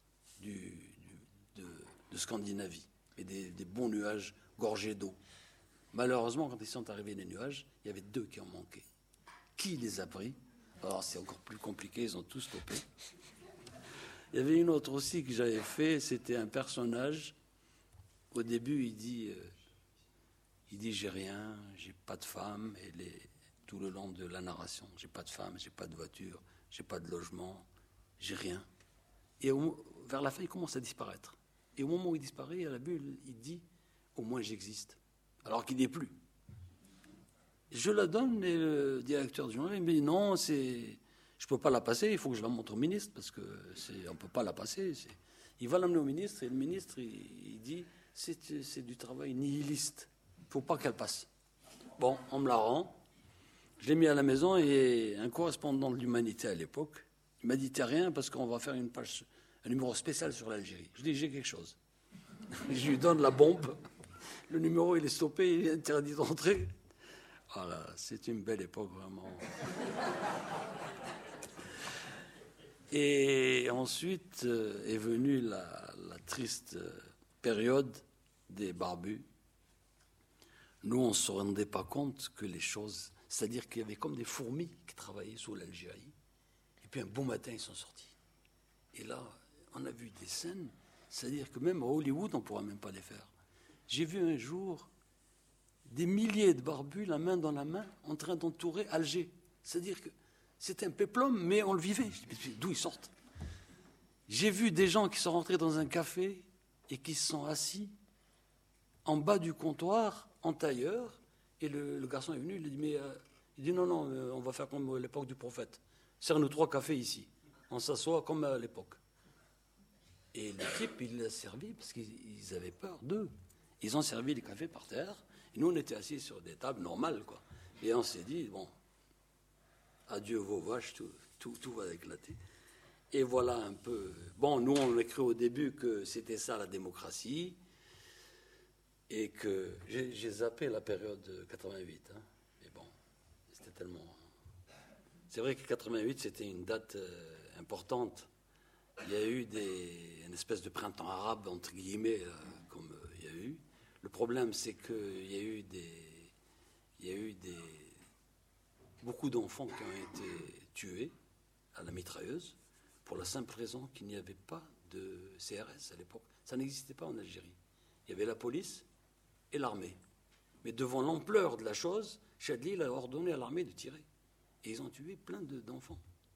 de Scandinavie, et des bons nuages gorgés d'eau. Malheureusement, quand ils sont arrivés les nuages, il y avait 2 qui ont manqué. Qui les a pris? Alors c'est encore plus compliqué, ils ont tous stoppé. Il y avait une autre aussi que j'avais fait, c'était un personnage. Au début, il dit j'ai rien, j'ai pas de femme, et tout le long de la narration, j'ai pas de femme, j'ai pas de voiture, j'ai pas de logement, j'ai rien. Et vers la fin, il commence à disparaître. Et au moment où il disparaît, à la bulle, il dit au moins j'existe, alors qu'il n'est plus. Je la donne, et le directeur du journal, il me dit non, je ne peux pas la passer, il faut que je la montre au ministre, parce qu'on ne peut pas la passer. Il va l'amener au ministre, et le ministre, il dit c'est du travail nihiliste, il ne faut pas qu'elle passe. Bon, on me la rend, je l'ai mis à la maison, et un correspondant de l'Humanité à l'époque, il m'a dit t'as rien, parce qu'on va faire une page, un numéro spécial sur l'Algérie. Je dis j'ai quelque chose. Je lui donne la bombe, le numéro il est stoppé, il est interdit d'entrer. Voilà, c'est une belle époque, vraiment. Et ensuite est venue la triste période des barbus. Nous, on ne se rendait pas compte que les choses... C'est-à-dire qu'il y avait comme des fourmis qui travaillaient sous l'Algérie. Et puis un bon matin, ils sont sortis. Et là, on a vu des scènes, c'est-à-dire que même à Hollywood, on ne pourra même pas les faire. J'ai vu un jour des milliers de barbus, la main dans la main, en train d'entourer Alger. C'est-à-dire que c'était un péplum, mais on le vivait. D'où ils sortent? J'ai vu des gens qui sont rentrés dans un café et qui se sont assis en bas du comptoir, en tailleur, et le garçon est venu, il dit non, on va faire comme à l'époque du prophète. Serre-nous 3 cafés ici. On s'assoit comme à l'époque. Et l'équipe, il l'a servi parce qu'ils avaient peur d'eux. Ils ont servi les cafés par terre. Et nous, on était assis sur des tables normales, quoi. Et on s'est dit, bon, adieu vos vaches, tout va éclater. Et voilà un peu... Bon, nous, on a cru au début que c'était ça, la démocratie. Et que... J'ai zappé la période de 88. Hein. Mais bon, c'était tellement... C'est vrai que 88, c'était une date importante. Il y a eu une espèce de printemps arabe, entre guillemets, comme il y a eu. Le problème, c'est qu'il y a eu beaucoup d'enfants qui ont été tués à la mitrailleuse pour la simple raison qu'il n'y avait pas de CRS à l'époque. Ça n'existait pas en Algérie. Il y avait la police et l'armée. Mais devant l'ampleur de la chose, Chadli a ordonné à l'armée de tirer. Et ils ont tué plein d'enfants.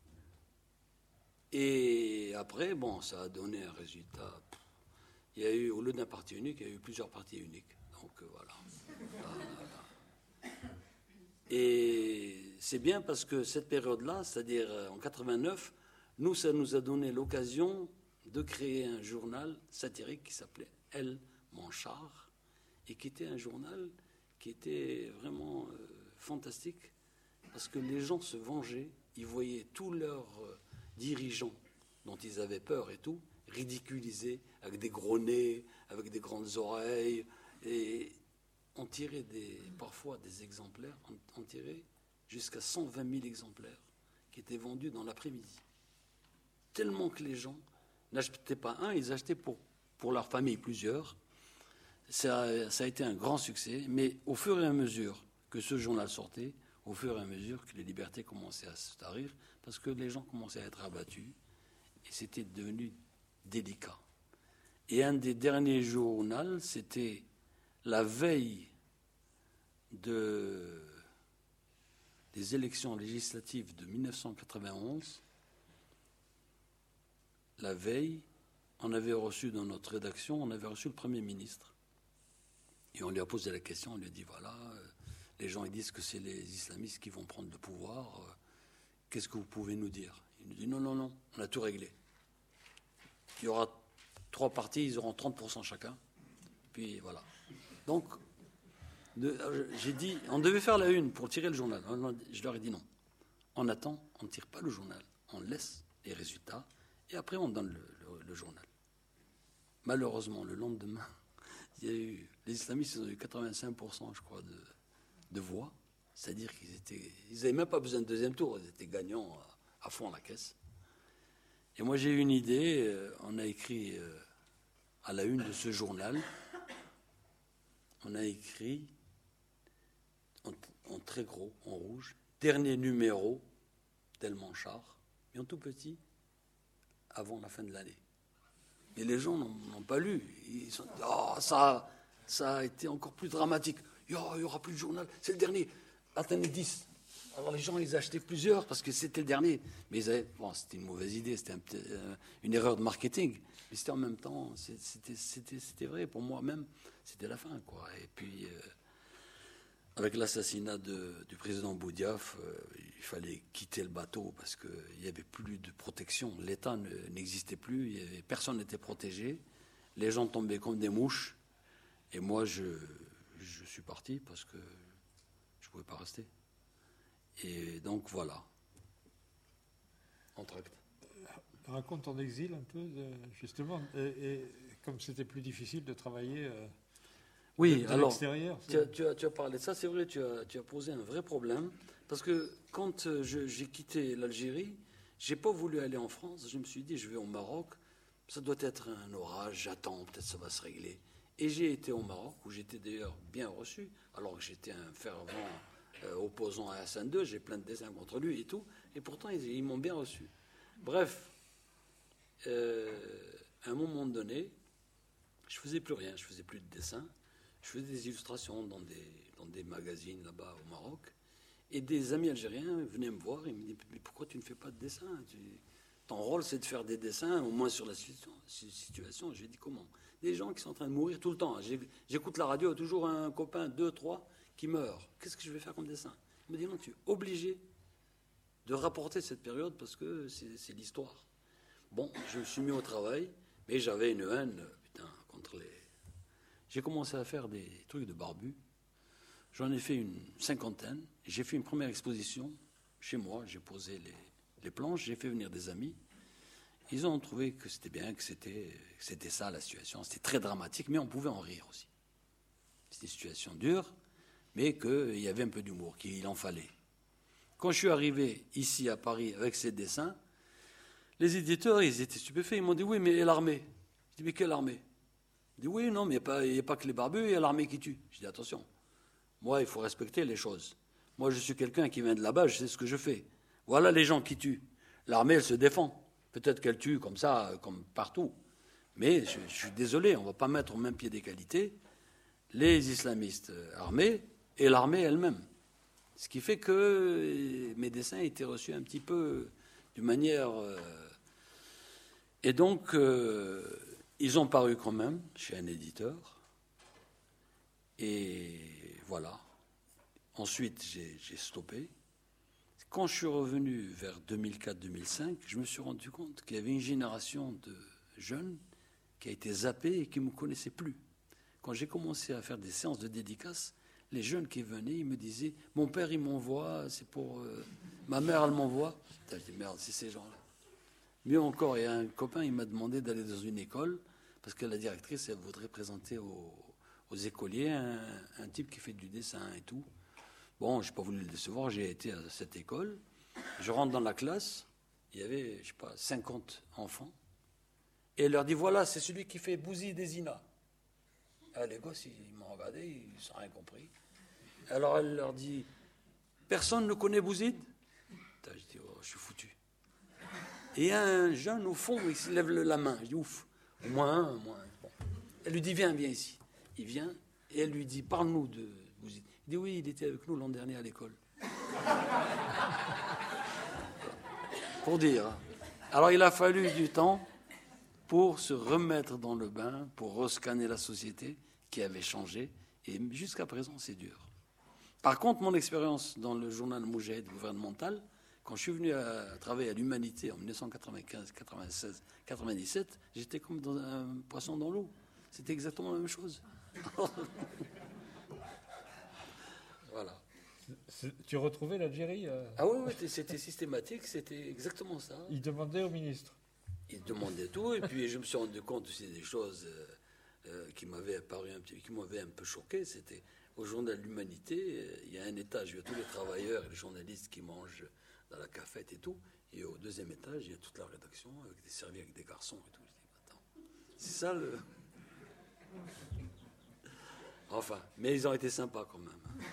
Et après, bon, ça a donné un résultat. Il y a eu, au lieu d'un parti unique, il y a eu plusieurs partis uniques. Donc voilà. Et c'est bien parce que cette période-là, c'est-à-dire en 89, nous, ça nous a donné l'occasion de créer un journal satirique qui s'appelait El Manchar, et qui était un journal qui était vraiment fantastique, parce que les gens se vengeaient, ils voyaient tous leurs dirigeants dont ils avaient peur et tout, ridiculisés, avec des gros nez, avec des grandes oreilles, et on tirait parfois des exemplaires, on tirait jusqu'à 120 000 exemplaires qui étaient vendus dans l'après-midi. Tellement que les gens n'achetaient pas un, ils achetaient pour leur famille plusieurs. Ça a été un grand succès, mais au fur et à mesure que ce journal sortait, au fur et à mesure que les libertés commençaient à se tarir, parce que les gens commençaient à être abattus, et c'était devenu délicat. Et un des derniers journaux, c'était la veille des des élections législatives de 1991, la veille, on avait reçu dans notre rédaction, on avait reçu le Premier ministre. Et on lui a posé la question, on lui a dit, voilà, les gens ils disent que c'est les islamistes qui vont prendre le pouvoir, qu'est-ce que vous pouvez nous dire? Il nous dit, non, on a tout réglé. Il y aura 3 partis, ils auront 30% chacun. Puis voilà. Donc, j'ai dit, on devait faire la une pour tirer le journal. Je leur ai dit non. On attend, on ne tire pas le journal. On laisse les résultats et après on donne le journal. Malheureusement, le lendemain, il y a eu, les islamistes ils ont eu 85%, je crois, de voix. C'est-à-dire qu'ils n'avaient même pas besoin de deuxième tour. Ils étaient gagnants à fond la caisse. Et moi, j'ai eu une idée. On a écrit à la une de ce journal, on a écrit en très gros, en rouge, dernier numéro d'El Manchar, mais en tout petit, avant la fin de l'année. Et les gens n'ont pas lu. Ils sont dit, oh, ça a été encore plus dramatique. Il n'y aura plus de journal, c'est le dernier. Attendez 10. Alors les gens, ils achetaient plusieurs parce que c'était le dernier. Mais c'était une mauvaise idée, c'était une erreur de marketing. Mais c'était en même temps, c'était vrai. Pour moi-même, c'était la fin, quoi. Et puis, avec l'assassinat du président Boudiaf, il fallait quitter le bateau parce qu'il n'y avait plus de protection. L'État n'existait plus, personne n'était protégé. Les gens tombaient comme des mouches. Et moi, je suis parti parce que je ne pouvais pas rester. Et donc, voilà. Entracte. Raconte ton exil un peu, justement, et comme c'était plus difficile de travailler oui, de alors, l'extérieur. Tu as parlé de ça, c'est vrai, tu as posé un vrai problème, parce que quand j'ai quitté l'Algérie, je n'ai pas voulu aller en France, je me suis dit, je vais au Maroc, ça doit être un orage, j'attends, peut-être ça va se régler. Et j'ai été au Maroc, où j'étais d'ailleurs bien reçu, alors que j'étais un fervent opposant à Hassan II, j'ai plein de dessins contre lui et tout, et pourtant ils m'ont bien reçu. Bref, à un moment donné, je faisais plus rien, je faisais plus de dessins, je faisais des illustrations dans des magazines là-bas au Maroc, et des amis algériens venaient me voir et me disaient, mais pourquoi tu ne fais pas de dessins? Ton rôle c'est de faire des dessins, au moins sur la situation. J'ai dit comment? Des gens qui sont en train de mourir tout le temps. J'écoute la radio, toujours un copain, 2, 3, qui meurt. Qu'est-ce que je vais faire comme dessin? Il me dit, non, tu es obligé de rapporter cette période parce que c'est l'histoire. Bon, je me suis mis au travail, mais j'avais une haine, contre les... J'ai commencé à faire des trucs de barbu. J'en ai fait une 50aine. J'ai fait une première exposition chez moi. J'ai posé les planches, j'ai fait venir des amis. Ils ont trouvé que c'était bien, que c'était ça la situation. C'était très dramatique, mais on pouvait en rire aussi. C'était une situation dure, mais qu'il y avait un peu d'humour, qu'il en fallait. Quand je suis arrivé ici à Paris avec ces dessins, les éditeurs, ils étaient stupéfaits. Ils m'ont dit, oui, mais et l'armée? Je dis, mais quelle armée? Ils disent, oui, non, mais il n'y a pas que les barbus, il y a l'armée qui tue. Je dis, attention, moi, il faut respecter les choses. Moi, je suis quelqu'un qui vient de là-bas, je sais ce que je fais. Voilà les gens qui tuent. L'armée, elle se défend. Peut-être qu'elle tue comme ça, comme partout. Mais je suis désolé, on ne va pas mettre au même pied d'égalité les islamistes armés et l'armée elle-même. Ce qui fait que mes dessins étaient reçus un petit peu d'une manière... Et donc, ils ont paru quand même chez un éditeur. Et voilà. Ensuite, j'ai stoppé. Quand je suis revenu vers 2004-2005, je me suis rendu compte qu'il y avait une génération de jeunes qui a été zappée et qui ne me connaissait plus. Quand j'ai commencé à faire des séances de dédicaces, les jeunes qui venaient, ils me disaient « Mon père, il m'envoie, c'est pour... ma mère, elle m'envoie. » Je dis « Merde, c'est ces gens-là. » Mieux encore, il y a un copain, il m'a demandé d'aller dans une école parce que la directrice, elle voudrait présenter aux écoliers un type qui fait du dessin et tout. Bon, je n'ai pas voulu le décevoir, j'ai été à cette école. Je rentre dans la classe, il y avait, je sais pas, 50 enfants. Et elle leur dit, voilà, c'est celui qui fait Bouzy des Ina. Ah, les gosses, ils m'ont regardé, ils n'ont rien compris. Alors elle leur dit, personne ne connaît Bouzid? Je dis, oh, je suis foutu. Et il y a un jeune au fond, il se lève la main. Je dis, ouf, au moins un, au moins un. Bon. Elle lui dit, viens ici. Il vient, et elle lui dit, parle-nous de Bouzid. Il dit, oui, il était avec nous l'an dernier à l'école. Pour dire. Alors il a fallu du temps pour se remettre dans le bain, pour rescanner la société qui avait changé, et jusqu'à présent c'est dur. Par contre, mon expérience dans le journal Moudjahid gouvernemental, quand je suis venu à travailler à l'Humanité en 1995, 96, 97, j'étais comme dans un poisson dans l'eau. C'était exactement la même chose. Voilà. Tu retrouvais l'Algérie Ah oui, c'était systématique, c'était exactement ça. Il demandait au ministre. Il demandait tout, et puis je me suis rendu compte aussi des choses qui m'avaient apparu qui m'avaient un peu choqué. C'était au journal L'Humanité, il y a un étage, il y a tous les travailleurs et les journalistes qui mangent dans la cafette et tout, et au deuxième étage, il y a toute la rédaction avec des servis avec des garçons et tout. Je dis, attends, c'est ça le... Enfin, mais ils ont été sympas quand même.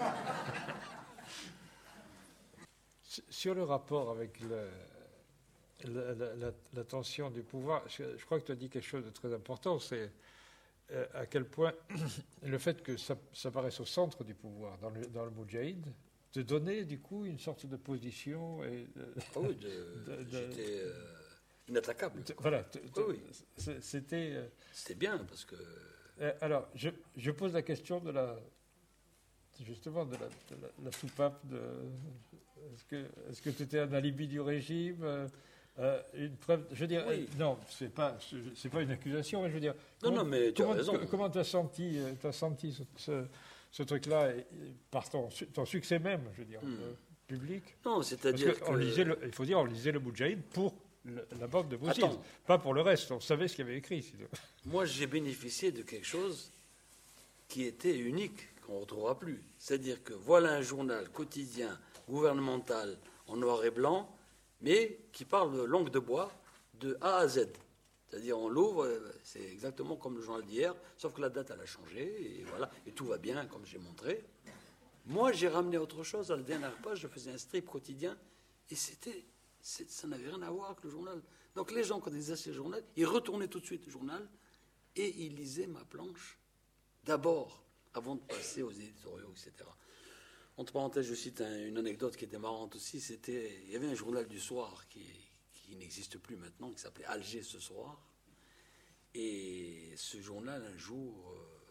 Sur le rapport avec la tension du pouvoir, je crois que tu as dit quelque chose de très important, c'est à quel point le fait que ça paraisse au centre du pouvoir dans le Moudjahid te donnait du coup une sorte de position. Oui, j'étais inattaquable. Voilà, oui. C'était bien parce que... Alors, je pose la question justement de la soupape. Est-ce que tu étais un alibi du régime, une preuve? Je veux dire, oui. Non, c'est pas une accusation, mais je veux dire. Non, mais tu as raison. Comment tu as senti ce truc-là par ton succès même, je veux dire, public? Non, c'est-à-dire il faut dire, on lisait le Moudjahid pour la bande de Bouzid, pas pour le reste. On savait ce qu'il y avait écrit. Sinon. Moi, j'ai bénéficié de quelque chose qui était unique, qu'on ne retrouvera plus. C'est-à-dire que voilà un journal quotidien, gouvernemental, en noir et blanc, mais qui parle de langue de bois de A à Z. C'est-à-dire, on l'ouvre, c'est exactement comme le journal d'hier, sauf que la date, elle a changé, et voilà, et tout va bien, comme j'ai montré. Moi, j'ai ramené autre chose. À la dernière page, je faisais un strip quotidien, et ça n'avait rien à voir avec le journal. Donc les gens, quand ils achetaient le journal, ils retournaient tout de suite au journal et ils lisaient ma planche d'abord, avant de passer aux éditoriaux, etc. Entre parenthèses, je cite une anecdote qui était marrante aussi. Il y avait un journal du soir qui n'existe plus maintenant, qui s'appelait Alger ce soir. Et ce journal, un jour,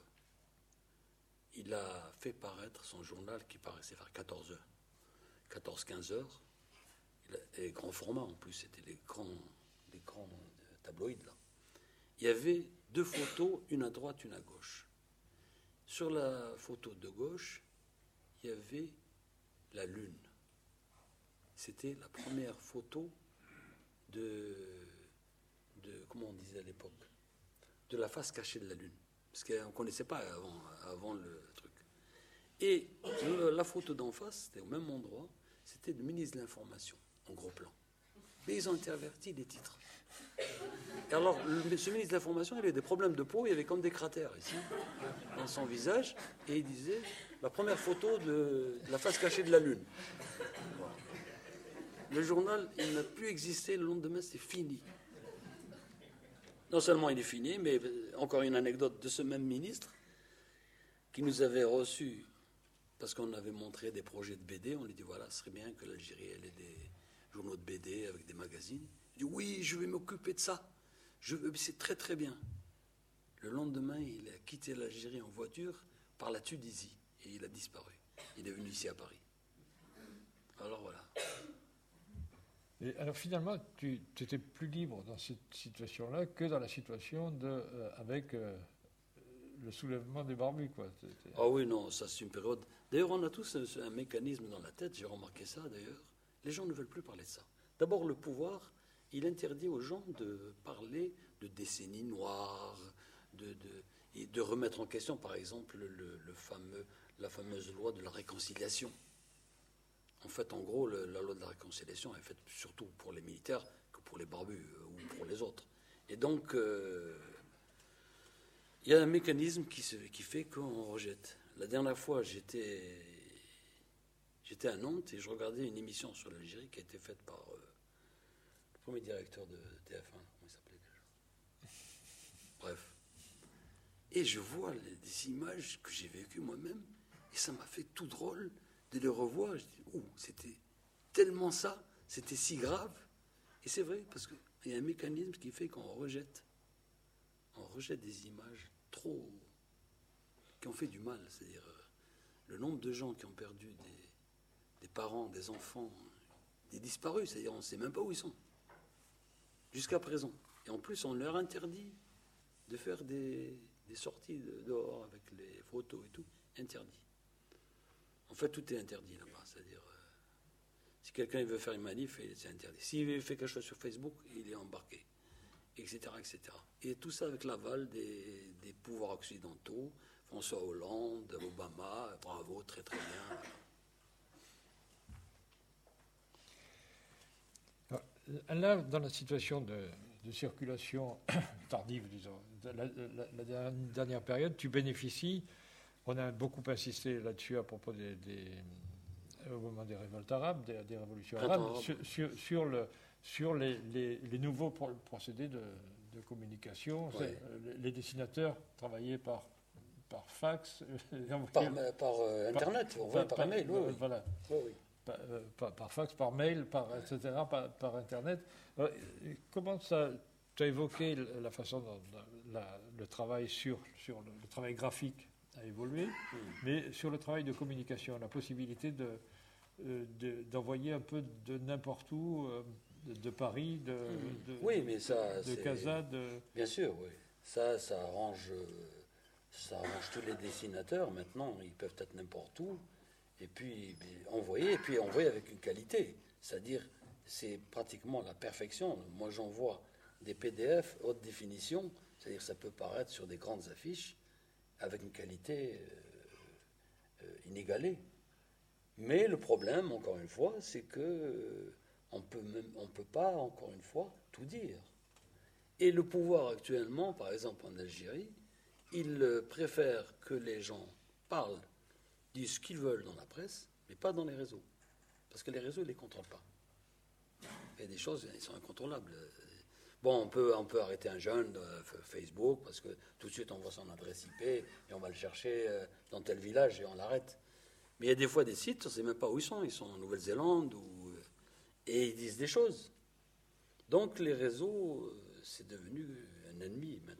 il a fait paraître son journal qui paraissait vers 14 heures, 14-15 heures. Les grands formats en plus, c'était les grands tabloïds là. Il y avait deux photos, une à droite, une à gauche. Sur la photo de gauche, il y avait la Lune. C'était la première photo de comment on disait à l'époque, de la face cachée de la Lune. Parce qu'on ne connaissait pas avant le truc. Et la photo d'en face, c'était au même endroit, c'était le ministre de l'Information, en gros plan. Mais ils ont interverti les titres. Et alors, ce ministre de l'Information, il avait des problèmes de peau, il y avait comme des cratères ici, dans son visage, et il disait la première photo de la face cachée de la Lune. Voilà. Le journal, il n'a plus existé, le lendemain, c'est fini. Non seulement il est fini, mais encore une anecdote de ce même ministre qui nous avait reçus parce qu'on avait montré des projets de BD. On lui dit voilà, ce serait bien que l'Algérie ait des journaux de BD avec des magazines. Il dit oui, je vais m'occuper de ça. C'est très très bien. Le lendemain, il a quitté l'Algérie en voiture par la Tunisie et il a disparu. Il est venu ici à Paris. Alors voilà. Et alors finalement, tu étais plus libre dans cette situation-là que dans la situation avec le soulèvement des barbus, quoi. Ah oui, non, ça c'est une période... D'ailleurs, on a tous un mécanisme dans la tête, j'ai remarqué ça d'ailleurs. Les gens ne veulent plus parler de ça. D'abord, le pouvoir, il interdit aux gens de parler de décennies noires, de remettre en question, par exemple, la fameuse loi de la réconciliation. En fait, en gros, la loi de la réconciliation est faite surtout pour les militaires que pour les barbus ou pour les autres. Et donc, il y a un mécanisme qui fait qu'on rejette. La dernière fois, j'étais à Nantes et je regardais une émission sur l'Algérie qui a été faite par le premier directeur de TF1. Comment il s'appelait déjà ? Bref. Et je vois des images que j'ai vécues moi-même et ça m'a fait tout drôle de les revoir, je dis, c'était tellement ça, c'était si grave. Et c'est vrai, parce qu'il y a un mécanisme qui fait qu'on rejette. On rejette des images qui ont fait du mal. C'est-à-dire, le nombre de gens qui ont perdu des parents, des enfants, des disparus, c'est-à-dire on ne sait même pas où ils sont, jusqu'à présent. Et en plus, on leur interdit de faire des sorties dehors avec les photos et tout, interdit. En fait, tout est interdit là-bas, c'est-à-dire, si quelqu'un veut faire une manif, c'est interdit. S'il fait quelque chose sur Facebook, il est embarqué, etc., etc. Et tout ça avec l'aval des pouvoirs occidentaux, François Hollande, Obama, bravo, très très bien. Là, dans la situation de circulation tardive, disons, de la dernière période, tu bénéficies, on a beaucoup insisté là-dessus à propos au moment des révoltes arabes, des révolutions arabes, sur les nouveaux procédés de communication. Ouais. Les dessinateurs travaillaient par fax. Par Internet, par email, oui. Voilà. Oui. Par fax, par mail, etc., par Internet. Comment ça, tu as évoqué la façon dont le travail sur le travail graphique a évolué, mais sur le travail de communication, la possibilité d'envoyer un peu de n'importe où, de Paris, oui, mais ça, de Casa, Bien sûr, oui. Ça arrange tous les dessinateurs. Maintenant, ils peuvent être n'importe où. Et puis envoyer avec une qualité. C'est-à-dire, c'est pratiquement la perfection. Moi, j'envoie des PDF haute définition, c'est-à-dire ça peut paraître sur des grandes affiches, avec une qualité inégalée. Mais le problème, encore une fois, c'est que on peut pas, encore une fois, tout dire. Et le pouvoir actuellement, par exemple en Algérie, il préfère que les gens parlent, disent ce qu'ils veulent dans la presse, mais pas dans les réseaux. Parce que les réseaux, ils ne les contrôlent pas. Il y a des choses, ils sont incontrôlables. Bon, on peut arrêter un jeune Facebook, parce que tout de suite, on voit son adresse IP, et on va le chercher dans tel village, et on l'arrête. Mais il y a des fois des sites, on ne sait même pas où ils sont en Nouvelle-Zélande, et ils disent des choses. Donc les réseaux, c'est devenu un ennemi maintenant.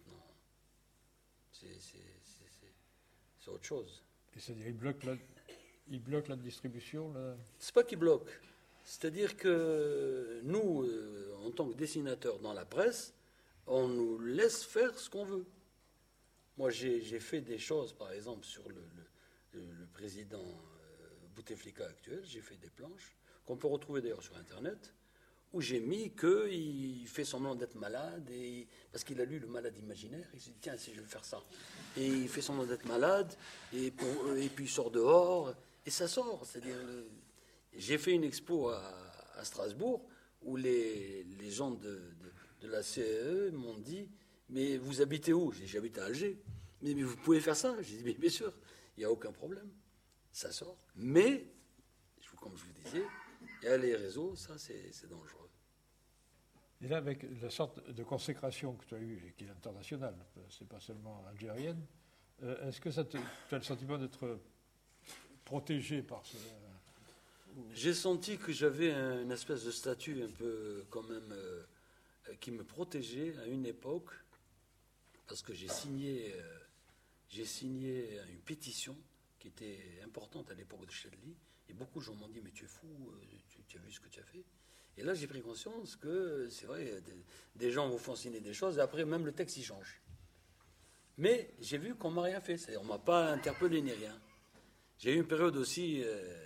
C'est autre chose. Et c'est-à-dire, il bloque la distribution là. C'est pas qu'il bloque. C'est-à-dire que nous, en tant que dessinateurs dans la presse, on nous laisse faire ce qu'on veut. Moi, j'ai fait des choses, par exemple, sur le président Bouteflika actuel, j'ai fait des planches, qu'on peut retrouver d'ailleurs sur Internet, où j'ai mis qu'il fait semblant d'être malade, parce qu'il a lu Le Malade imaginaire, il s'est dit, tiens, si je vais faire ça. Et il fait semblant d'être malade, et puis il sort dehors, et ça sort. C'est-à-dire, j'ai fait une expo à Strasbourg, où les gens de la CEE m'ont dit, mais vous habitez où? J'ai dit, j'habite à Alger. Mais vous pouvez faire ça? J'ai dit, mais bien sûr, il n'y a aucun problème. Ça sort. Mais, comme je vous disais, il y a les réseaux, ça c'est dangereux. Et là, avec la sorte de consécration que tu as eue, et qui est internationale, c'est pas seulement algérienne, est-ce que tu as le sentiment d'être protégé par ce... J'ai senti que j'avais une espèce de statut un peu quand même qui me protégeait à une époque, parce que j'ai signé une pétition qui était importante à l'époque de Chadli, et beaucoup de gens m'ont dit, mais tu es fou, tu as vu ce que tu as fait? Et là, j'ai pris conscience que, c'est vrai, des gens vous font signer des choses, et après, même le texte, il change. Mais j'ai vu qu'on ne m'a rien fait, c'est-à-dire on ne m'a pas interpellé ni rien. J'ai eu une période aussi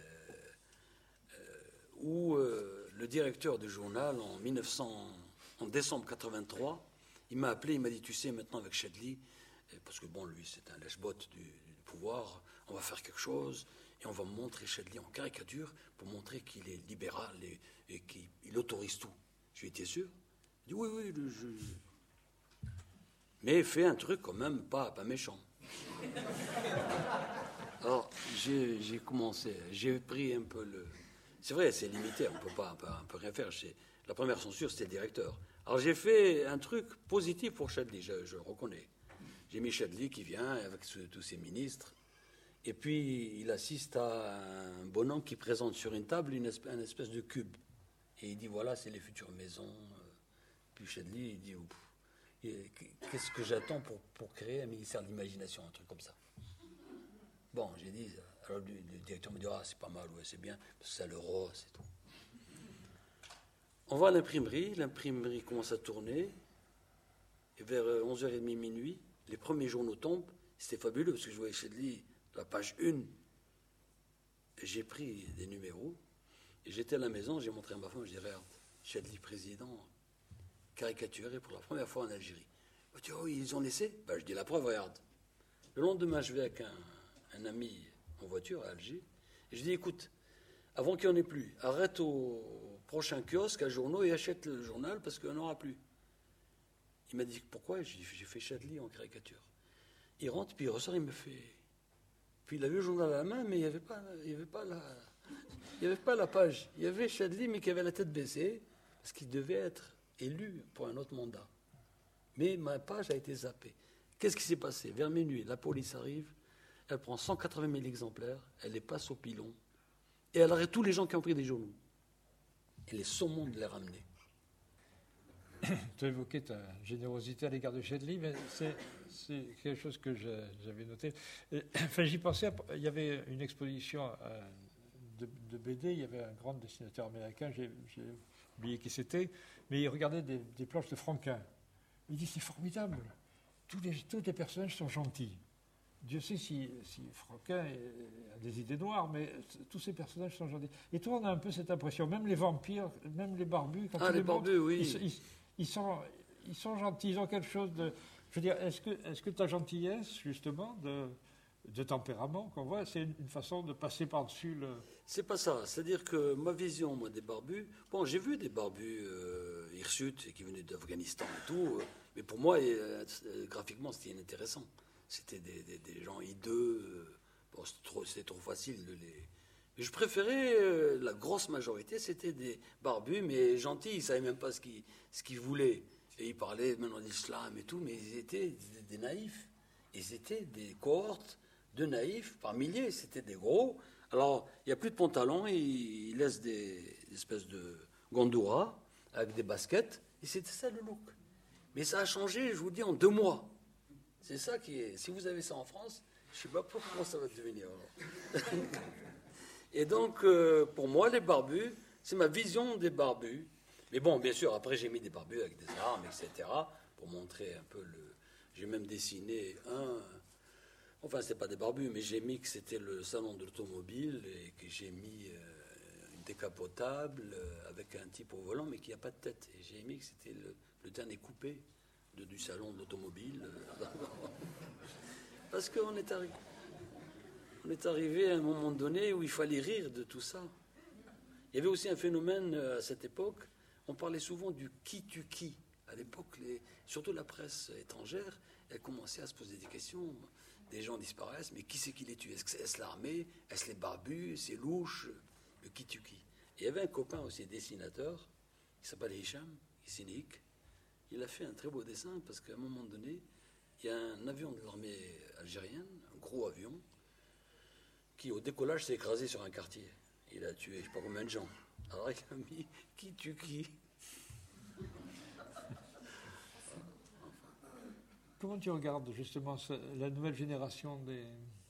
où le directeur du journal, en décembre 83, il m'a appelé, il m'a dit, tu sais, maintenant avec Chadli, parce que bon, lui, c'est un lèche-botte du pouvoir, on va faire quelque chose, et on va montrer Chadli en caricature pour montrer qu'il est libéral et qu'il autorise tout. Je lui ai dit, t'es sûr? Il dit, oui, mais fais un truc quand même pas méchant. Alors, j'ai commencé, j'ai pris un peu C'est vrai, c'est limité, on peut rien faire. La première censure, c'était le directeur. Alors, j'ai fait un truc positif pour Chadli, je reconnais. J'ai mis Chadli qui vient avec tous ses ministres. Et puis, il assiste à un bonhomme qui présente sur une table une espèce de cube. Et il dit, voilà, c'est les futures maisons. Puis Chadli, il dit, qu'est-ce que j'attends pour créer un ministère de l'imagination, un truc comme ça. Bon, j'ai dit, alors le directeur me dit, ah, c'est pas mal, ouais, c'est bien, parce que c'est le rose et tout. On va à l'imprimerie commence à tourner, et vers 11h30, minuit, les premiers journaux tombent, c'était fabuleux, parce que je voyais Chadli, la page 1, j'ai pris des numéros, et j'étais à la maison, j'ai montré à ma femme, je dis, regarde, Chadli président, caricaturé pour la première fois en Algérie. Elle dit, oh, ils ont laissé? Ben, je dis, la preuve, regarde. Le lendemain, je vais avec un ami en voiture à Alger, et je dis, écoute, avant qu'il n'y en ait plus, arrête au prochain kiosque à journaux et achète le journal parce qu'il n'y en aura plus. Il m'a dit, pourquoi? J'ai fait Chadli en caricature. Il rentre, puis il ressort, il me fait... Puis il a vu le journal à la main, mais il n'y avait pas la page. Il y avait Chadli, mais qui avait la tête baissée, parce qu'il devait être élu pour un autre mandat. Mais ma page a été zappée. Qu'est-ce qui s'est passé? Vers minuit, la police arrive, elle prend 180 000 exemplaires, elle les passe au pilon, et elle arrête tous les gens qui ont pris des journaux. Et les saumons de les ramener. Tu as évoqué ta générosité à l'égard de Chadli, mais c'est quelque chose que j'avais noté. Enfin, j'y pensais, il y avait une exposition de BD, il y avait un grand dessinateur américain, j'ai oublié qui c'était, mais il regardait des planches de Franquin. Il dit, c'est formidable, tous les personnages sont gentils. Dieu sait si Franquin a des idées noires, mais tous ces personnages sont gentils. Et toi, on a un peu cette impression, même les vampires, même les barbus, quand les barbus, oui. Ils sont gentils, ils ont quelque chose de... Je veux dire, est-ce que ta gentillesse, justement, de tempérament qu'on voit, c'est une façon de passer par-dessus le... C'est pas ça. C'est-à-dire que ma vision, moi, des barbus... Bon, j'ai vu des barbus hirsutes qui venaient d'Afghanistan et tout, mais pour moi, graphiquement, c'était inintéressant. C'était des gens hideux. Bon, c'était trop facile de les... Mais je préférais, la grosse majorité, c'était des barbus, mais gentils. Ils ne savaient même pas ce qu'ils voulaient. Et ils parlaient maintenant d'islam et tout, mais ils étaient des naïfs. Ils étaient des cohortes de naïfs par milliers. C'était des gros. Alors, il n'y a plus de pantalons. Ils laissent des espèces de gondouras avec des baskets. Et c'était ça le look. Mais ça a changé, je vous dis, en 2 mois. C'est ça qui est... Si vous avez ça en France, je ne sais pas comment ça va devenir. Et donc, pour moi, les barbus, c'est ma vision des barbus. Mais bon, bien sûr, après, j'ai mis des barbus avec des armes, etc., pour montrer un peu le... J'ai même dessiné un... Enfin, ce n'est pas des barbus, mais j'ai mis que c'était le salon de l'automobile et que j'ai mis une décapotable avec un type au volant, mais qui n'a pas de tête. Et j'ai mis que c'était le dernier coupé du salon de l'automobile. Parce qu'on est arrivé à un moment donné où il fallait rire de tout ça. Il y avait aussi un phénomène à cette époque, on parlait souvent du qui tue qui. À l'époque, surtout la presse étrangère, elle commençait à se poser des questions. Des gens disparaissent, mais qui c'est qui les tue? Est-ce l'armée? Est-ce les barbus? C'est louche? Le qui tue qui? Et il y avait un copain aussi, dessinateur, qui s'appelle Hicham, cynique. Il a fait un très beau dessin parce qu'à un moment donné, il y a un avion de l'armée algérienne, un gros avion, qui au décollage s'est écrasé sur un quartier. Il a tué je ne sais pas combien de gens. Alors il a mis qui tue qui. Comment tu regardes justement la nouvelle génération des...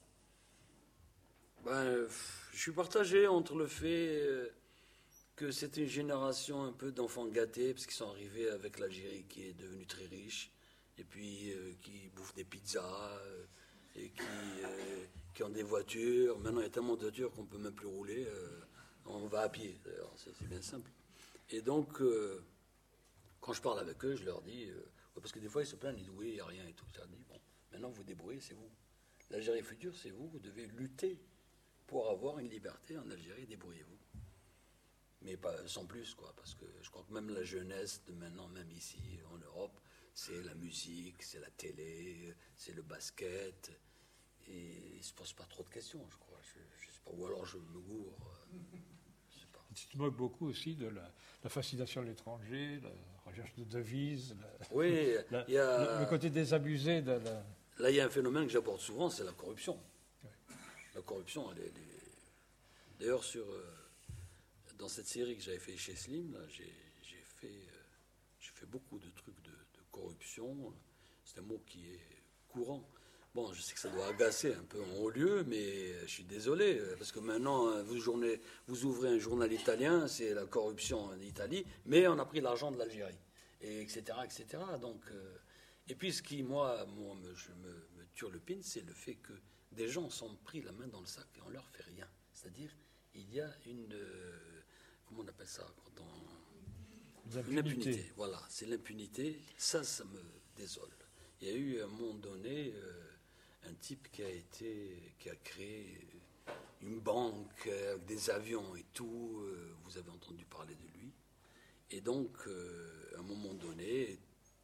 Je suis partagé entre le fait que c'est une génération un peu d'enfants gâtés, parce qu'ils sont arrivés avec l'Algérie qui est devenue très riche, et puis qui bouffent des pizzas, et qui ont des voitures. Maintenant, il y a tellement de voitures qu'on ne peut même plus rouler. On va à pied, d'ailleurs, c'est bien simple. Et donc, quand je parle avec eux, je leur dis... parce que des fois, ils se plaignent, ils disent oui, il n'y a rien et tout. Je leur dis, bon, maintenant, vous débrouillez, c'est vous. L'Algérie future, c'est vous. Vous devez lutter pour avoir une liberté en Algérie, débrouillez-vous. Mais pas, sans plus, quoi, parce que je crois que même la jeunesse de maintenant, même ici, en Europe, c'est la musique, c'est la télé, c'est le basket, et ils ne se posent pas trop de questions, je crois. Je sais pas, ou alors je me gourre. Je sais pas. Tu te moques beaucoup aussi de la fascination de l'étranger, la recherche de devises, oui, le côté désabusé de la... Là, il y a un phénomène que j'aborde souvent, c'est la corruption. Oui. La corruption, d'ailleurs, dans cette série que j'avais fait chez Slim, là, j'ai fait beaucoup de trucs de corruption. C'est un mot qui est courant. Bon, je sais que ça doit agacer un peu en haut lieu, mais je suis désolé, parce que maintenant, vous ouvrez un journal italien, c'est la corruption en Italie, mais on a pris l'argent de l'Algérie, et etc., etc. Donc, et puis, ce qui, moi me turlupine, c'est le fait que des gens sont pris la main dans le sac et on leur fait rien. C'est-à-dire, il y a une... comment on appelle ça quand on... Une impunité. Voilà, c'est l'impunité. Ça me désole. Il y a eu à un moment donné un type qui a créé une banque avec des avions et tout. Vous avez entendu parler de lui. Et donc, à un moment donné,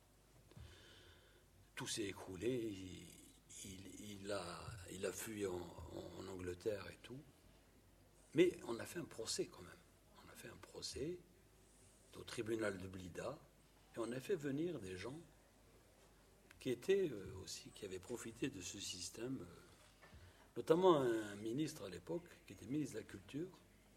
tout s'est écroulé. Il a fui en Angleterre et tout. Mais on a fait un procès quand même. On a fait un procès au tribunal de Blida et on a fait venir des gens qui avaient profité de ce système, notamment un ministre à l'époque, qui était ministre de la Culture,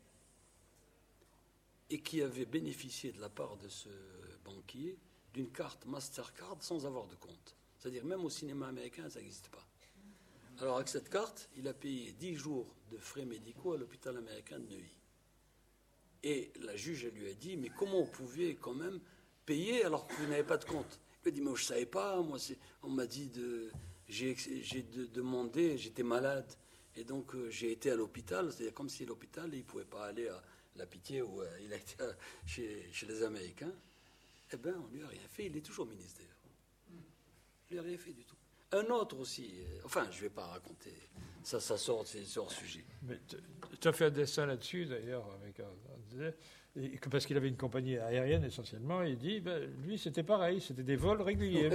et qui avait bénéficié de la part de ce banquier d'une carte Mastercard sans avoir de compte. C'est-à-dire même au cinéma américain, ça n'existe pas. Alors avec cette carte, il a payé 10 jours de frais médicaux à l'hôpital américain de Neuilly. Et la juge, elle lui a dit, mais comment vous pouviez quand même payer alors que vous n'avez pas de compte? Il a dit, mais je ne savais pas, moi, on m'a dit j'ai demandé, j'étais malade, et donc j'ai été à l'hôpital, c'est-à-dire comme si l'hôpital, il ne pouvait pas aller à la Pitié ou il a été chez les Américains. Eh bien, on ne lui a rien fait, il est toujours ministre d'ailleurs. On ne lui a rien fait du tout. Un autre aussi, enfin, je ne vais pas raconter, ça sort, c'est hors sujet. Mais tu as fait un dessin là-dessus, d'ailleurs, parce qu'il avait une compagnie aérienne essentiellement, et il dit, lui, c'était pareil, c'était des vols réguliers.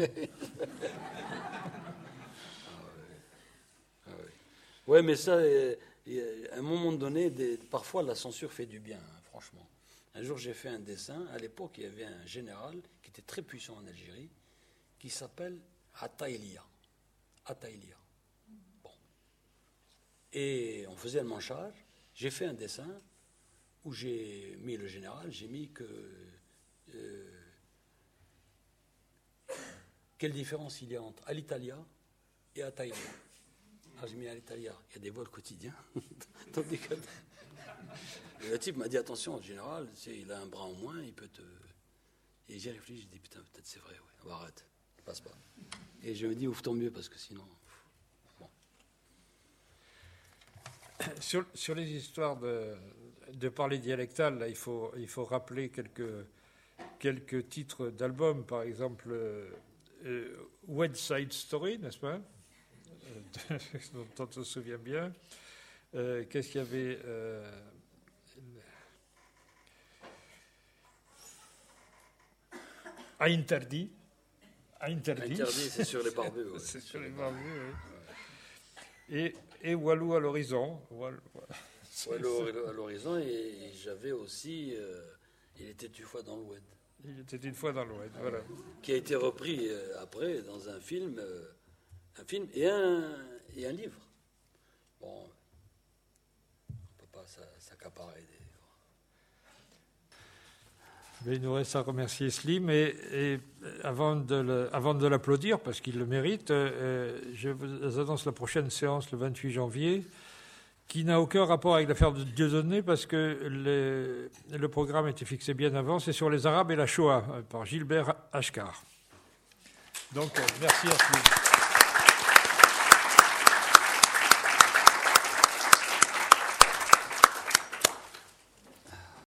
Ouais, mais ça, à un moment donné, parfois la censure fait du bien, hein, franchement. Un jour, j'ai fait un dessin, à l'époque, il y avait un général qui était très puissant en Algérie, qui s'appelle Ataïlia. Bon. Et on faisait le manchage. J'ai fait un dessin où j'ai mis le général, j'ai mis que... quelle différence il y a entre Alitalia et Ataïlia? Alors j'ai mis Alitalia, il y a des vols quotidiens. Tandis que... Et le type m'a dit, attention, le général, il a un bras en moins, il peut te... Et j'ai réfléchi, j'ai dit, putain, peut-être c'est vrai, ouais. Arrête, ça passe pas. Et je me dis, ouf, tant mieux, parce que sinon... Bon. Sur les histoires de parler dialectal, là, il faut rappeler quelques titres d'albums, par exemple West Side Story, n'est-ce pas, dont on se souvient bien. Qu'est-ce qu'il y avait Interdit, c'est sur les barbus. Ouais. C'est sur les barbus, oui. Et Walou à l'horizon. Walou à l'horizon, et j'avais aussi Il était une fois dans l'Oued. Il était une fois dans l'Oued, voilà. Qui a été repris après dans un film et un livre. Bon, on ne peut pas s'accaparer des... Mais il nous reste à remercier Slim et avant de l'applaudir, parce qu'il le mérite, je vous annonce la prochaine séance le 28 janvier, qui n'a aucun rapport avec l'affaire de Dieudonné, parce que le programme était fixé bien avant, c'est sur les Arabes et la Shoah, par Gilbert Achkar. Donc, merci à Slim.